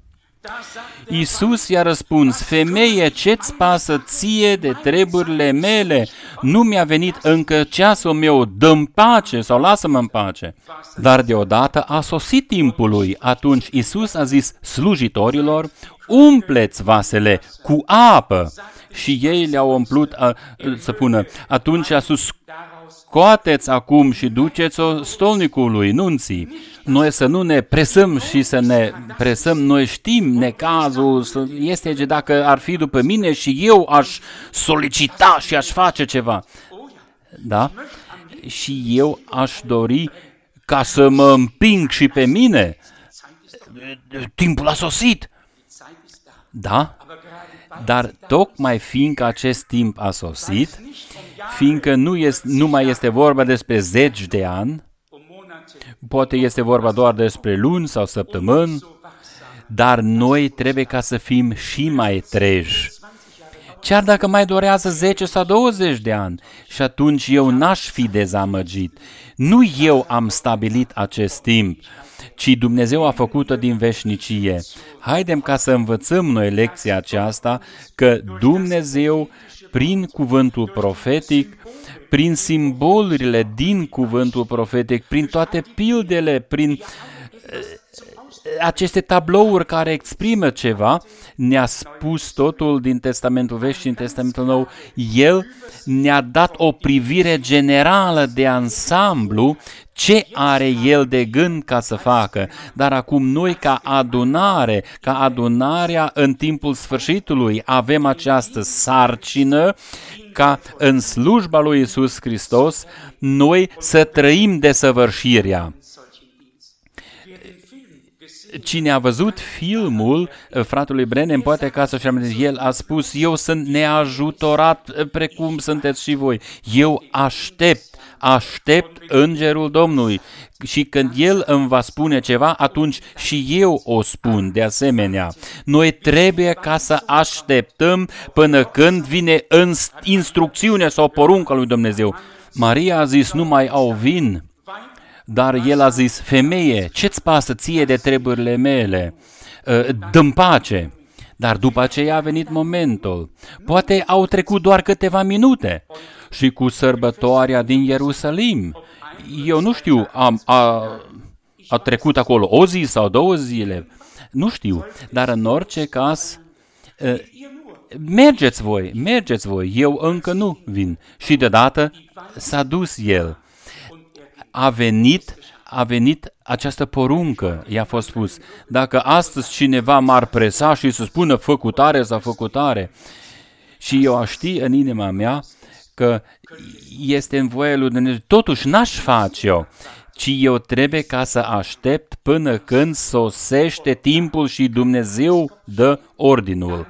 Iisus i-a răspuns, femeie, ce-ți pasă ție de treburile mele? Nu mi-a venit încă ceasul meu, dă-mi pace sau lasă-mă în pace. Dar deodată a sosit timpul lui. Atunci Iisus a zis slujitorilor, umpleți vasele cu apă. Și ei le-au umplut, să pună, atunci a spus, scoateți acum și duceți-o stolnicului nunții. Noi să nu ne presăm și să ne presăm, noi știm necazul, este că dacă ar fi după mine și eu aș solicita și aș face ceva. Da? Și eu aș dori ca să mă împing și pe mine. Timpul a sosit. Da? Dar tocmai fiindcă acest timp a sosit, fiindcă nu mai este vorba despre zeci de ani, poate este vorba doar despre luni sau săptămâni, dar noi trebuie ca să fim și mai treji. Chiar dacă mai durează 10 sau 20 de ani, și atunci eu n-aș fi dezamăgit. Nu eu am stabilit acest timp, ci Dumnezeu a făcut-o din veșnicie. Haidem ca să învățăm noi lecția aceasta, că Dumnezeu, prin cuvântul profetic, prin simbolurile din cuvântul profetic, prin toate pildele, prin aceste tablouri care exprimă ceva, ne-a spus totul din Testamentul Vechi și din Testamentul Nou. El ne-a dat o privire generală de ansamblu, ce are El de gând ca să facă. Dar acum noi ca adunarea în timpul sfârșitului, avem această sarcină ca în slujba lui Iisus Hristos noi să trăim desăvârșirea. Cine a văzut filmul fratelui Branham poate ca să-și amintească. El a spus, eu sunt neajutorat precum sunteți și voi. Eu aștept îngerul Domnului. Și când El îmi va spune ceva, atunci și eu o spun de asemenea. Noi trebuie ca să așteptăm până când vine instrucțiunea sau porunca lui Dumnezeu. Maria a zis, nu mai au vin. Dar el a zis, femeie, ce-ți pasă ție de treburile mele? Dă-mi pace. Dar după aceea a venit momentul. Poate au trecut doar câteva minute. Și cu sărbătoarea din Ierusalim, eu nu știu, a trecut acolo o zi sau 2 zile, nu știu. Dar în orice caz, mergeți voi, eu încă nu vin. Și deodată s-a dus el. A venit această poruncă, i-a fost spus. Dacă astăzi cineva m-ar presa și să spună făcutare sau făcutare, și eu aș ști în inima mea că este în voia lui Dumnezeu, totuși n-aș face-o, ci eu trebuie ca să aștept până când sosește timpul și Dumnezeu dă ordinul.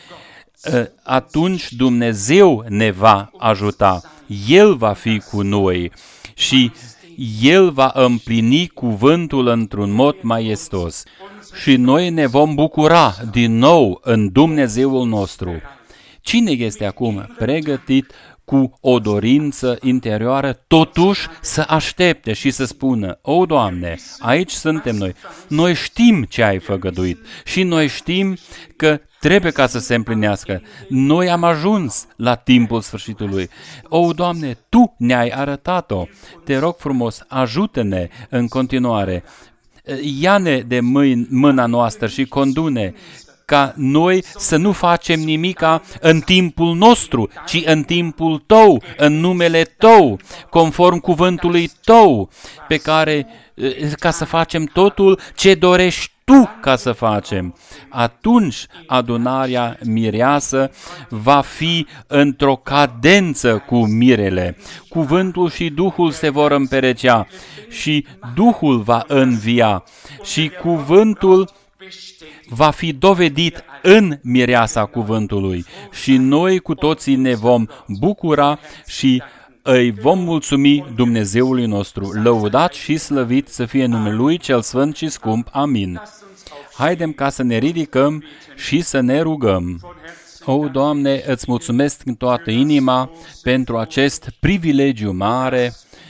Atunci Dumnezeu ne va ajuta, El va fi cu noi și El va împlini cuvântul într-un mod maestos și noi ne vom bucura din nou în Dumnezeul nostru. Cine este acum pregătit cu o dorință interioară, totuși să aștepte și să spună, o, Doamne, aici suntem noi. Noi știm ce ai făgăduit și noi știm că trebuie ca să se împlinească. Noi am ajuns la timpul sfârșitului. O, Doamne, Tu ne-ai arătat-o. Te rog frumos, ajută-ne în continuare. Ia-ne de mâna noastră și condu-ne ca noi să nu facem nimica în timpul nostru, ci în timpul Tău, în numele Tău, conform cuvântului Tău, pe care, ca să facem totul ce dorești Tu ca să facem. Atunci adunarea mireasă va fi într-o cadență cu mirele. Cuvântul și Duhul se vor împerecea și Duhul va învia și cuvântul va fi dovedit în mireasa cuvântului și noi cu toții ne vom bucura și îi vom mulțumi Dumnezeului nostru. Lăudat și slăvit să fie numele Lui cel sfânt și scump. Amin. Haidem ca să ne ridicăm și să ne rugăm. O, Doamne, îți mulțumesc în toată inima pentru acest privilegiu mare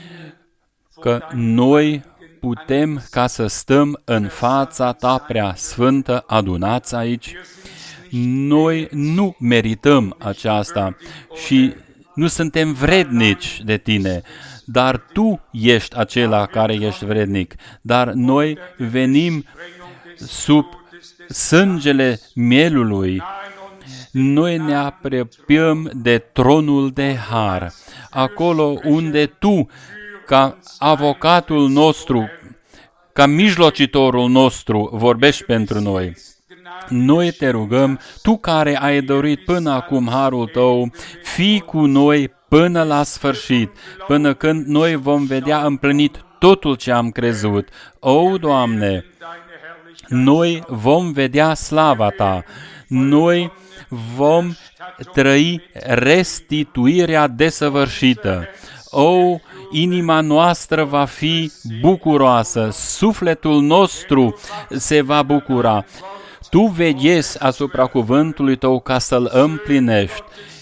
că noi putem ca să stăm în fața Ta prea sfântă, adunați aici. Noi nu merităm aceasta și nu suntem vrednici de Tine, dar Tu ești acela care ești vrednic. Dar noi venim sub sângele mielului. Noi ne apropiem de tronul de har, acolo unde Tu, ca avocatul nostru, ca mijlocitorul nostru, vorbești pentru noi. Noi te rugăm, Tu care ai dorit până acum harul Tău, fii cu noi până la sfârșit, până când noi vom vedea împlinit totul ce am crezut. O, Doamne, noi vom vedea slava Ta, noi vom trăi restituirea desăvârșită. O, inima noastră va fi bucuroasă, sufletul nostru se va bucura. Tu veghezi asupra cuvântului Tău ca să-l împlinești.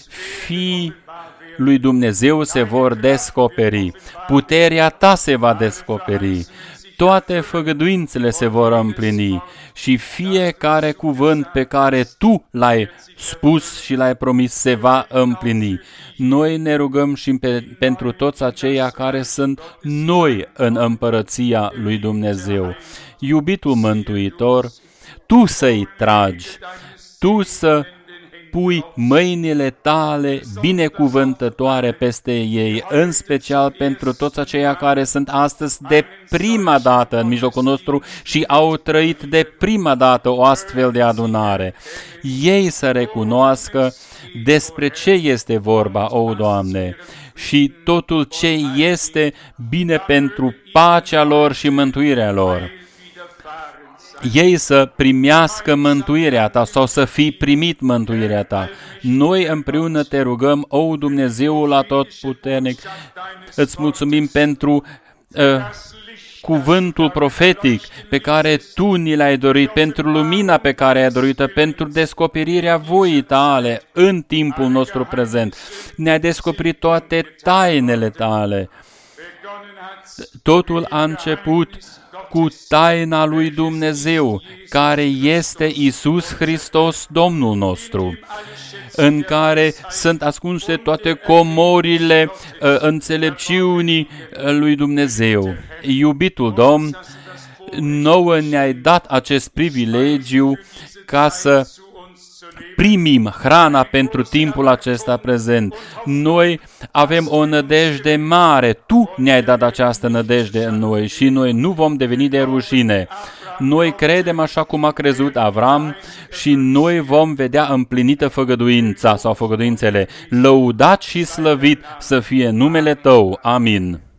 Fii lui Dumnezeu se vor descoperi, puterea Ta se va descoperi, toate făgăduințele se vor împlini și fiecare cuvânt pe care Tu l-ai spus și l-ai promis se va împlini. Noi ne rugăm și pentru toți aceia care sunt noi în împărăția lui Dumnezeu. Iubitul Mântuitor, Tu să-i tragi, Tu să pui mâinile Tale binecuvântătoare peste ei, în special pentru toți aceia care sunt astăzi de prima dată în mijlocul nostru și au trăit de prima dată o astfel de adunare. Ei să recunoască despre ce este vorba, o, Doamne, și totul ce este bine pentru pacea lor și mântuirea lor. ei să primească mântuirea ta sau să fi primit mântuirea ta. Noi împreună te rugăm, o Dumnezeul Atotputernic, îți mulțumim pentru cuvântul profetic pe care Tu ni l-ai dorit, pentru lumina pe care ai dorit-o, pentru descoperirea voii Tale în timpul nostru prezent. Ne-ai descoperit toate tainele Tale. Totul a început cu taina lui Dumnezeu, care este Iisus Hristos, Domnul nostru, în care sunt ascunse toate comorile înțelepciunii lui Dumnezeu. Iubitul Domn, nouă ne-ai dat acest privilegiu ca să primim hrana pentru timpul acesta prezent. Noi avem o nădejde mare. Tu ne-ai dat această nădejde în noi și noi nu vom deveni de rușine. Noi credem așa cum a crezut Avram și noi vom vedea împlinită făgăduința sau făgăduințele. Lăudat și slăvit să fie numele Tău. Amin.